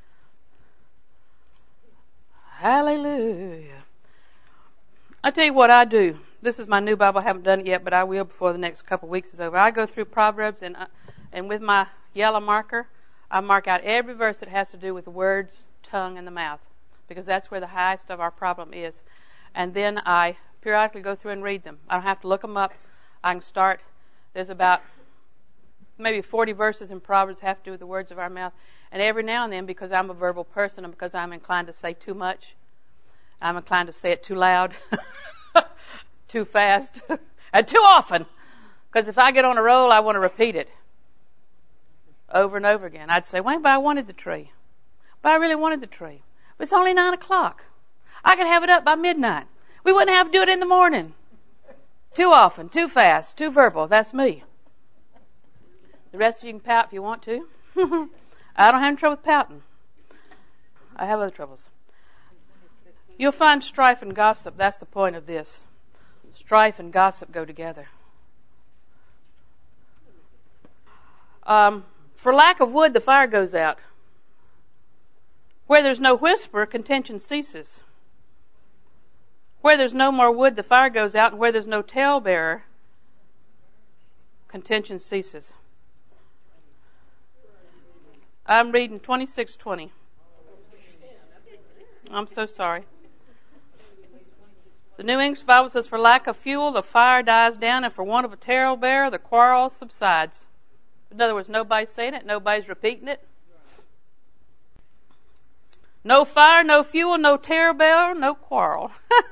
Hallelujah. I tell you what I do. This is my new Bible. I haven't done it yet, but I will before the next couple of weeks is over. I go through Proverbs and with my yellow marker, I mark out every verse that has to do with the words, tongue, and the mouth, because that's where the highest of our problem is. And then I periodically go through and read them. I don't have to look them up. I can start. There's about maybe 40 verses in Proverbs have to do with the words of our mouth. And every now and then, because I'm a verbal person and because I'm inclined to say too much, I'm inclined to say it too loud, too fast, and too often. Because if I get on a roll, I want to repeat it over and over again. I'd say, wait, but I wanted the tree. But I really wanted the tree. But it's only 9 o'clock. I could have it up by midnight. We wouldn't have to do it in the morning. Too often, too fast, too verbal. That's me. The rest of you can pout if you want to. I don't have any trouble with pouting. I have other troubles. You'll find strife and gossip. That's the point of this. Strife and gossip go together. For lack of wood, the fire goes out. Where there's no whisper, contention ceases. Where there's no more wood, the fire goes out. And where there's no talebearer, contention ceases. I'm reading 26:20. I'm so sorry. The New English Bible says, for lack of fuel, the fire dies down, and for want of a talebearer, the quarrel subsides. In other words, nobody's saying it, nobody's repeating it. No fire, no fuel, no talebearer, no quarrel.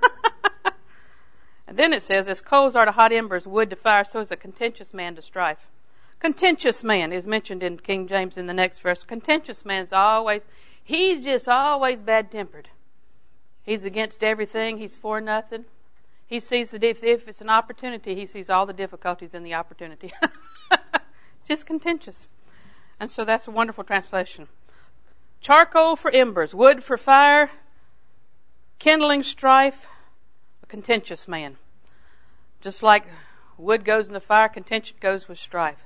And then it says, as coals are to hot embers, wood to fire, so is a contentious man to strife. Contentious man is mentioned in King James in the next verse. Contentious man is he's just always bad-tempered. He's against everything. He's for nothing. He sees that if it's an opportunity, he sees all the difficulties in the opportunity. It's just contentious. And so that's a wonderful translation. Charcoal for embers, wood for fire, kindling strife, a contentious man. Just like wood goes in the fire, contention goes with strife.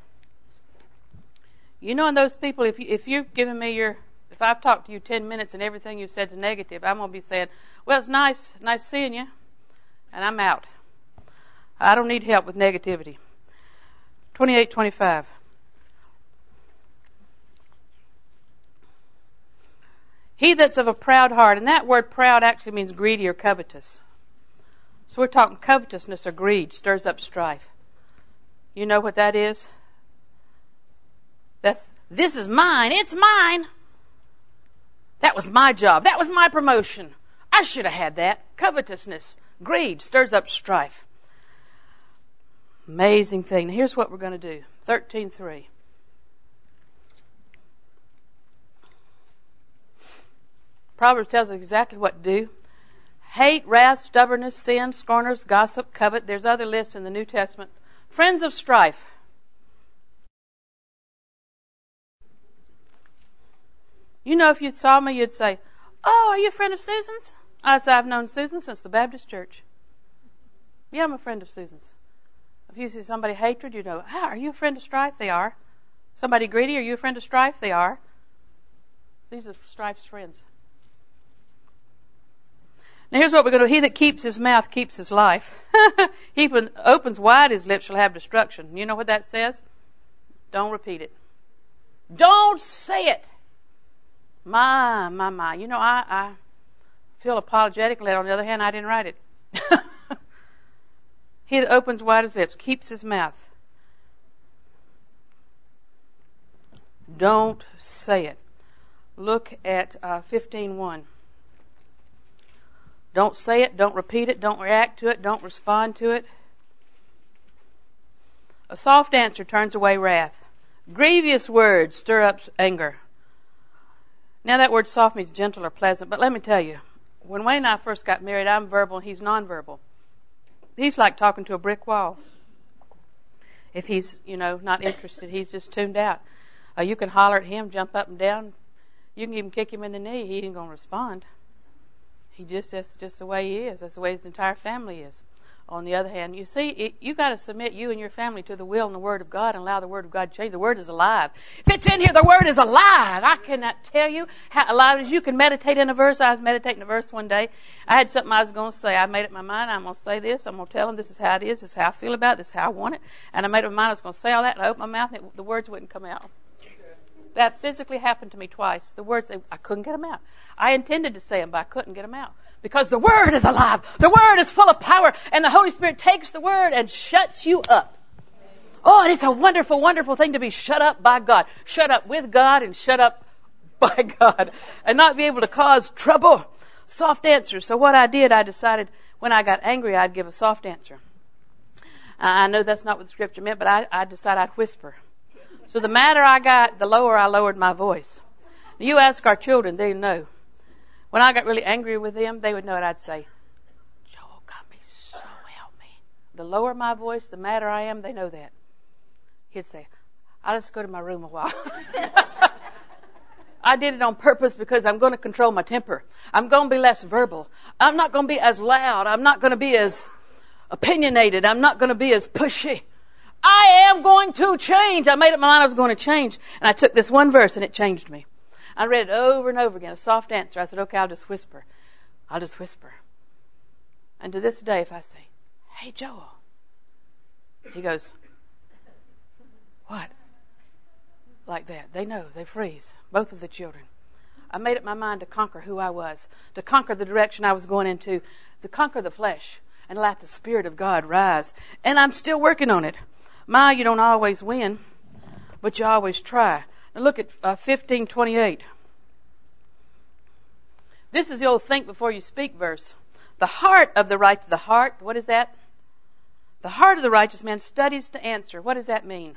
You know, and those people, if you've given me if I've talked to you 10 minutes and everything you've said is negative, I'm going to be saying, well, it's nice seeing you, and I'm out. I don't need help with negativity. 28:25. He that's of a proud heart, and that word proud actually means greedy or covetous. So we're talking covetousness or greed stirs up strife. You know what that is? This is mine. It's mine. That was my job. That was my promotion. I should have had that. Covetousness, greed stirs up strife. Amazing thing. Now here's what we're going to do. 13:3. Proverbs tells us exactly what to do. Hate, wrath, stubbornness, sin, scorners, gossip, covet. There's other lists in the New Testament. Friends of strife. You know, if you saw me, you'd say, oh, are you a friend of Susan's? I say, I've known Susan since the Baptist church. Yeah, I'm a friend of Susan's. If you see somebody hatred, you know, are you a friend of strife? They are. Somebody greedy, are you a friend of strife? They are. These are strife's friends. Now here's what we're going to do. He that keeps his mouth keeps his life. He who opens wide his lips shall have destruction. You know what that says? Don't repeat it. Don't say it. My. You know, I feel apologetic. On the other hand, I didn't write it. He that opens wide his lips keeps his mouth. Don't say it. Look at 15:1. Don't say it. Don't repeat it. Don't react to it. Don't respond to it. A soft answer turns away wrath. Grievous words stir up anger. Now that word soft means gentle or pleasant, but let me tell you, when Wayne and I first got married, I'm verbal and he's nonverbal. He's like talking to a brick wall. If he's, not interested, he's just tuned out. You can holler at him, jump up and down. You can even kick him in the knee. He ain't going to respond. That's just the way he is. That's the way his entire family is. On the other hand, you see, you got to submit you and your family to the will and the Word of God and allow the Word of God to change. The Word is alive. If it's in here, the Word is alive. I cannot tell you how alive it is. You can meditate in a verse. I was meditating a verse one day. I had something I was going to say. I made up my mind. I'm going to say this. I'm going to tell them this is how it is. This is how I feel about it. This is how I want it. And I made up my mind I was going to say all that, and I opened my mouth, and the words wouldn't come out. That physically happened to me twice. The words, I couldn't get them out. I intended to say them, but I couldn't get them out. Because the Word is alive. The Word is full of power. And the Holy Spirit takes the Word and shuts you up. Oh, and it's a wonderful, wonderful thing to be shut up by God. Shut up with God and shut up by God. And not be able to cause trouble. Soft answers. So what I did, I decided when I got angry, I'd give a soft answer. I know that's not what the Scripture meant, but I decided I'd whisper. So the madder I got, the lower I lowered my voice. You ask our children, they know. When I got really angry with them, they would know what I'd say. Joel got me, so help me. The lower my voice, the madder I am, they know that. He'd say, I'll just go to my room a while. I did it on purpose because I'm going to control my temper. I'm going to be less verbal. I'm not going to be as loud. I'm not going to be as opinionated. I'm not going to be as pushy. I am going to change. I made up my mind I was going to change. And I took this one verse and it changed me. I read it over and over again, a soft answer. I said, okay, I'll just whisper. I'll just whisper. And to this day, if I say, hey, Joel, he goes, What? Like that. They know. They freeze. Both of the children. I made up my mind to conquer who I was, to conquer the direction I was going into, to conquer the flesh and let the Spirit of God rise. And I'm still working on it. You don't always win, but you always try. Now look at 15:28. This is the old think before you speak verse. The heart of the righteous, what is that? The heart of the righteous man studies to answer. What does that mean?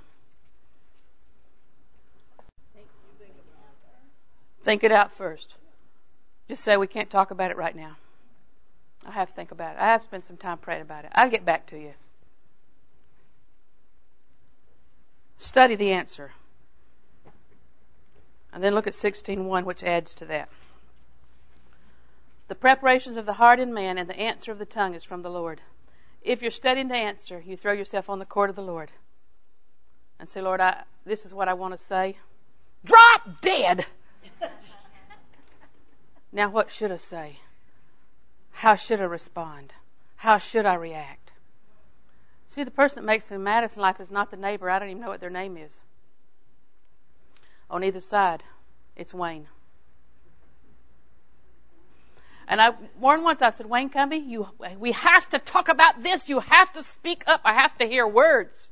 Think it out first. Just say we can't talk about it right now. I have to think about it. I have to spend some time praying about it. I'll get back to you. Study the answer. And then look at 16:1, which adds to that. The preparations of the heart in man and the answer of the tongue is from the Lord. If you're studying to answer, you throw yourself on the court of the Lord and say, Lord, this is what I want to say. Drop dead! Now what should I say? How should I respond? How should I react? See, the person that makes the matters in life is not the neighbor. I don't even know what their name is. On either side, it's Wayne. And more than once I said, Wayne Cumbie, we have to talk about this. You have to speak up. I have to hear words.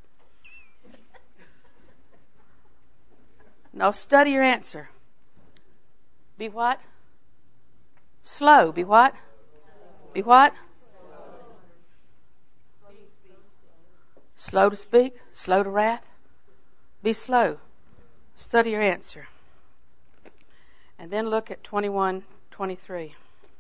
No, study your answer. Be what? Slow. Be what? Be what? Slow to speak. Slow to wrath. Be slow. Study your answer. And then look at 21:23.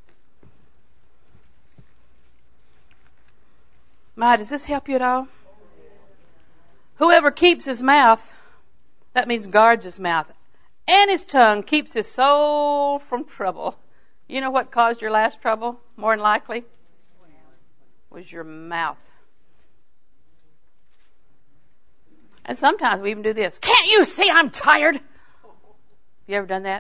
Does this help you at all? Whoever keeps his mouth, that means guards his mouth, and his tongue keeps his soul from trouble. You know what caused your last trouble, more than likely? Was your mouth. And sometimes we even do this. Can't you see I'm tired? You ever done that?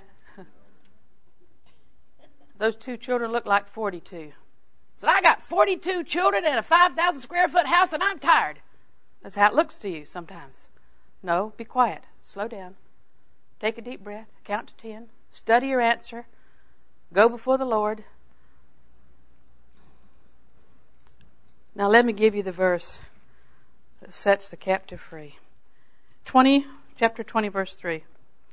Those 2 children look like 42. Said, I got 42 children in a 5,000 square foot house and I'm tired. That's how it looks to you sometimes. No, be quiet. Slow down. Take a deep breath. Count to 10. Study your answer. Go before the Lord. Now let me give you the verse that sets the captive free. Chapter 20, verse 3.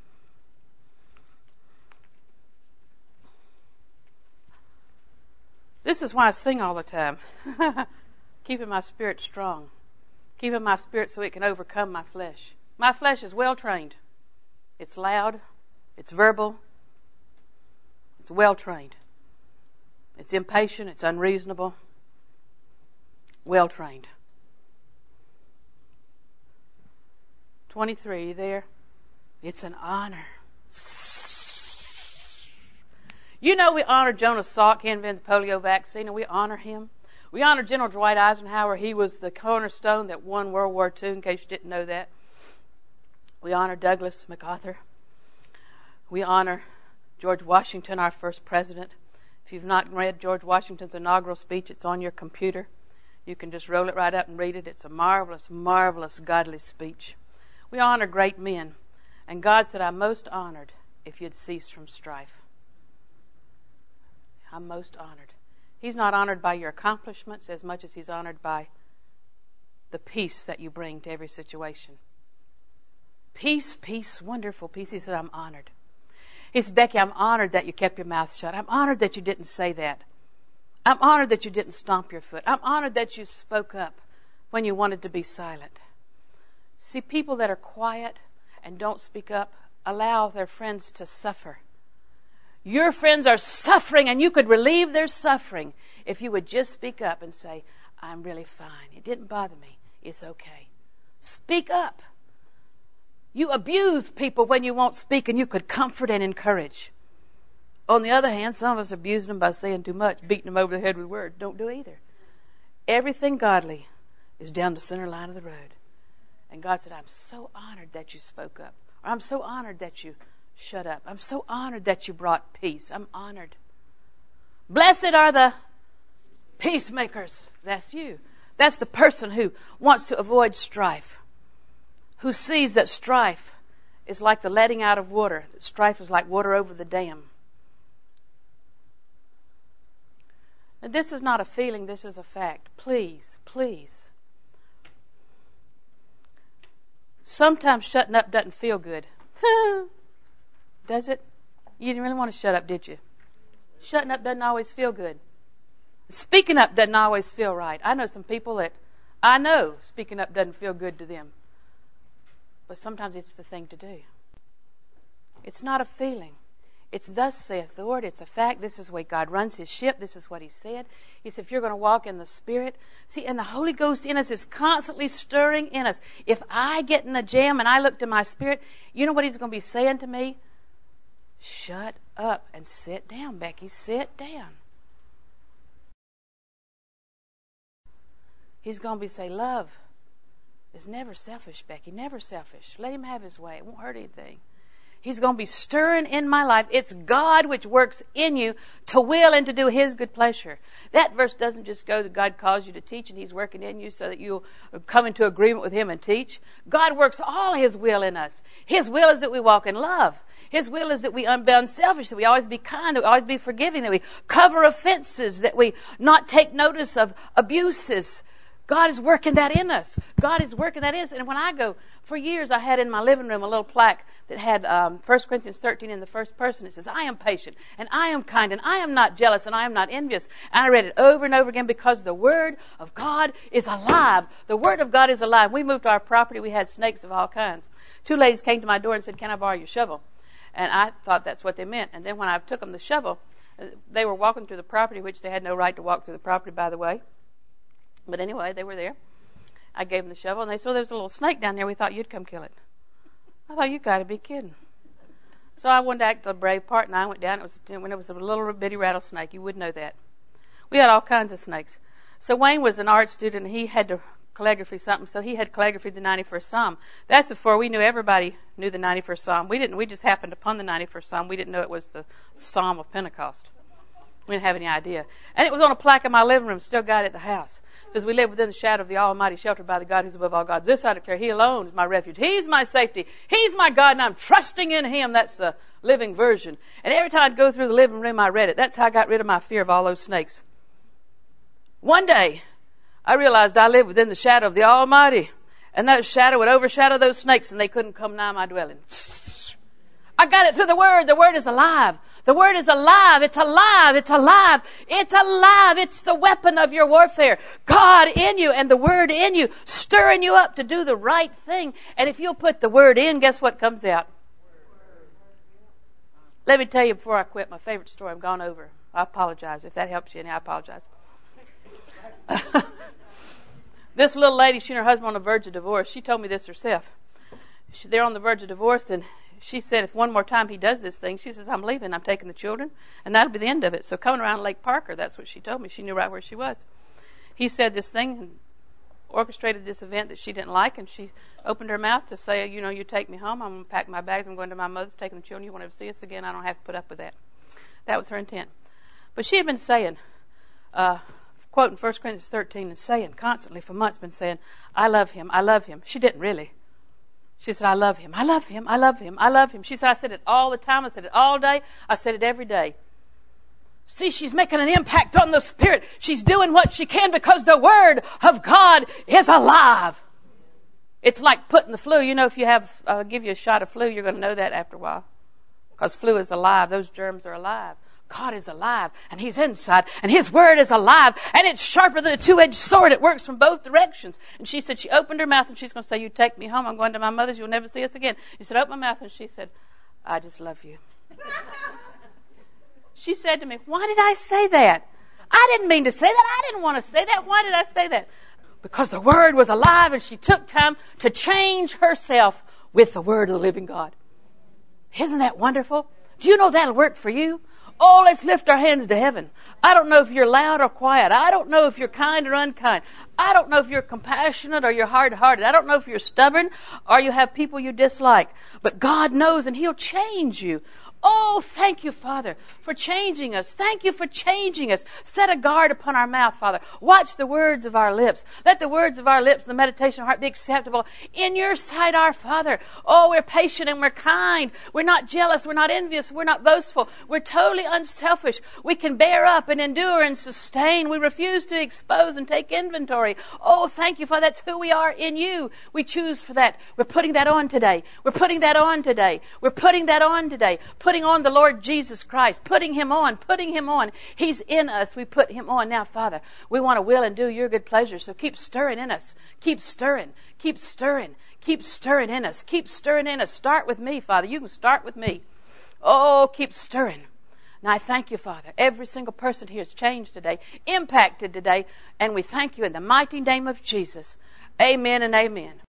This is why I sing all the time. Keeping my spirit strong. Keeping my spirit so it can overcome my flesh. My flesh is well trained. It's loud. It's verbal. It's well trained. It's impatient. It's unreasonable. Well trained. 23, you there? It's an honor. You know we honor Jonas Salk. He invented the polio vaccine, and we honor him. We honor General Dwight Eisenhower. He was the cornerstone that won World War II, in case you didn't know that. We honor Douglas MacArthur. We honor George Washington, our first president. If you've not read George Washington's inaugural speech, it's on your computer. You can just roll it right up and read it. It's a marvelous, marvelous, godly speech. We honor great men. And God said, I'm most honored if you'd cease from strife. I'm most honored. He's not honored by your accomplishments as much as he's honored by the peace that you bring to every situation. Peace, peace, wonderful peace. He said, I'm honored. He said, Becky, I'm honored that you kept your mouth shut. I'm honored that you didn't say that. I'm honored that you didn't stomp your foot. I'm honored that you spoke up when you wanted to be silent. See, people that are quiet and don't speak up allow their friends to suffer. Your friends are suffering, and you could relieve their suffering if you would just speak up and say, I'm really fine. It didn't bother me. It's okay. Speak up. You abuse people when you won't speak, and you could comfort and encourage. On the other hand, some of us abuse them by saying too much, beating them over the head with words. Don't do either. Everything godly is down the center line of the road. And God said, I'm so honored that you spoke up. Or I'm so honored that you shut up. I'm so honored that you brought peace. I'm honored. Blessed are the peacemakers. That's you. That's the person who wants to avoid strife, who sees that strife is like the letting out of water, that strife is like water over the dam. And this is not a feeling, this is a fact. Please, please. Sometimes shutting up doesn't feel good. Does it? You didn't really want to shut up, did you? Shutting up doesn't always feel good. Speaking up doesn't always feel right. I know some people that I know speaking up doesn't feel good to them. But sometimes it's the thing to do. It's not a feeling. It's thus saith the Lord. It's a fact. This is the way God runs His ship. This is what He said. He said, if you're going to walk in the Spirit, see, and the Holy Ghost in us is constantly stirring in us. If I get in a jam and I look to my spirit, you know what He's going to be saying to me? Shut up and sit down, Becky. Sit down. He's going to be saying, love is never selfish, Becky. Never selfish. Let Him have His way. It won't hurt anything. He's going to be stirring in my life. It's God which works in you to will and to do His good pleasure. That verse doesn't just go that God calls you to teach and He's working in you so that you'll come into agreement with Him and teach. God works all His will in us. His will is that we walk in love. His will is that we be unselfish, that we always be kind, that we always be forgiving, that we cover offenses, that we not take notice of abuses. God is working that in us. God is working that in us. And when I go, for years I had in my living room a little plaque that had 1 Corinthians 13 in the first person. It says, I am patient, and I am kind, and I am not jealous, and I am not envious. And I read it over and over again because the Word of God is alive. The Word of God is alive. We moved to our property. We had snakes of all kinds. 2 ladies came to my door and said, can I borrow your shovel? And I thought that's what they meant. And then when I took them the shovel, they were walking through the property, which they had no right to walk through the property, by the way. But anyway, they were there. I gave them the shovel, and they saw there was a little snake down there. We thought you'd come kill it. I thought, you got to be kidding. So I wanted to act a brave part, and I went down. When it was a little bitty rattlesnake. You would know that. We had all kinds of snakes. So Wayne was an art student, and he had to calligraphy something, so he had calligraphy the 91st Psalm. That's before we knew everybody knew the 91st Psalm. We didn't. We just happened upon the 91st Psalm. We didn't know it was the Psalm of Pentecost. We didn't have any idea. And it was on a plaque in my living room, still got it at the house. It says, we live within the shadow of the Almighty, sheltered by the God who's above all gods. This I declare, He alone is my refuge. He's my safety. He's my God, and I'm trusting in Him. That's the Living Version. And every time I'd go through the living room, I read it. That's how I got rid of my fear of all those snakes. One day, I realized I lived within the shadow of the Almighty, and that shadow would overshadow those snakes, and they couldn't come nigh my dwelling. I got it through the Word. The Word is alive. The Word is alive. It's alive. It's alive. It's alive. It's the weapon of your warfare. God in you and the Word in you, stirring you up to do the right thing. And if you'll put the Word in, guess what comes out? Let me tell you before I quit my favorite story. I've gone over. I apologize. If that helps you any, I apologize. This little lady, she and her husband on the verge of divorce. She told me this herself. They're on the verge of divorce, and she said, if one more time he does this thing, she says, I'm leaving. I'm taking the children, and that'll be the end of it. So coming around Lake Parker, that's what she told me. She knew right where she was. He said this thing and orchestrated this event that she didn't like, and she opened her mouth to say, you know, you take me home. I'm going to pack my bags. I'm going to my mother's, taking the children. You won't ever see us again. I don't have to put up with that. That was her intent. But she had been saying, quoting 1 Corinthians 13 and saying constantly for months, been saying, I love him. I love him. She didn't really. She said, I love him. I love him. I love him. I love him. She said, I said it all the time. I said it all day. I said it every day. See, she's making an impact on the Spirit. She's doing what she can because the Word of God is alive. It's like putting the flu. You know, if you have, give you a shot of flu, you're going to know that after a while. Because flu is alive. Those germs are alive. God is alive, and He's inside, and His Word is alive, and it's sharper than a two-edged sword. It works from both directions. And she said, she opened her mouth, and she's going to say, you take me home. I'm going to my mother's. You'll never see us again. She said, open my mouth, and she said, I just love you. She said to me, why did I say that? I didn't mean to say that. I didn't want to say that. Why did I say that? Because the Word was alive, and she took time to change herself with the Word of the living God. Isn't that wonderful? Do you know that'll work for you? Oh, let's lift our hands to heaven. I don't know if you're loud or quiet. I don't know if you're kind or unkind. I don't know if you're compassionate or you're hard-hearted. I don't know if you're stubborn or you have people you dislike. But God knows, and He'll change you. Oh, thank you, Father, for changing us. Thank you for changing us. Set a guard upon our mouth, Father. Watch the words of our lips. Let the words of our lips, the meditation of our heart be acceptable in your sight, our Father. Oh, we're patient and we're kind. We're not jealous. We're not envious. We're not boastful. We're totally unselfish. We can bear up and endure and sustain. We refuse to expose and take inventory. Oh, thank you, Father. That's who we are in you. We choose for that. We're putting that on today. We're putting that on today. We're putting that on today. Putting on the Lord Jesus Christ. Putting Him on. Putting Him on. He's in us. We put Him on. Now, Father, we want to will and do your good pleasure. So keep stirring in us. Keep stirring. Keep stirring. Keep stirring in us. Keep stirring in us. Start with me, Father. You can start with me. Oh, keep stirring. And I thank you, Father. Every single person here is changed today, impacted today, and we thank you in the mighty name of Jesus. Amen and amen.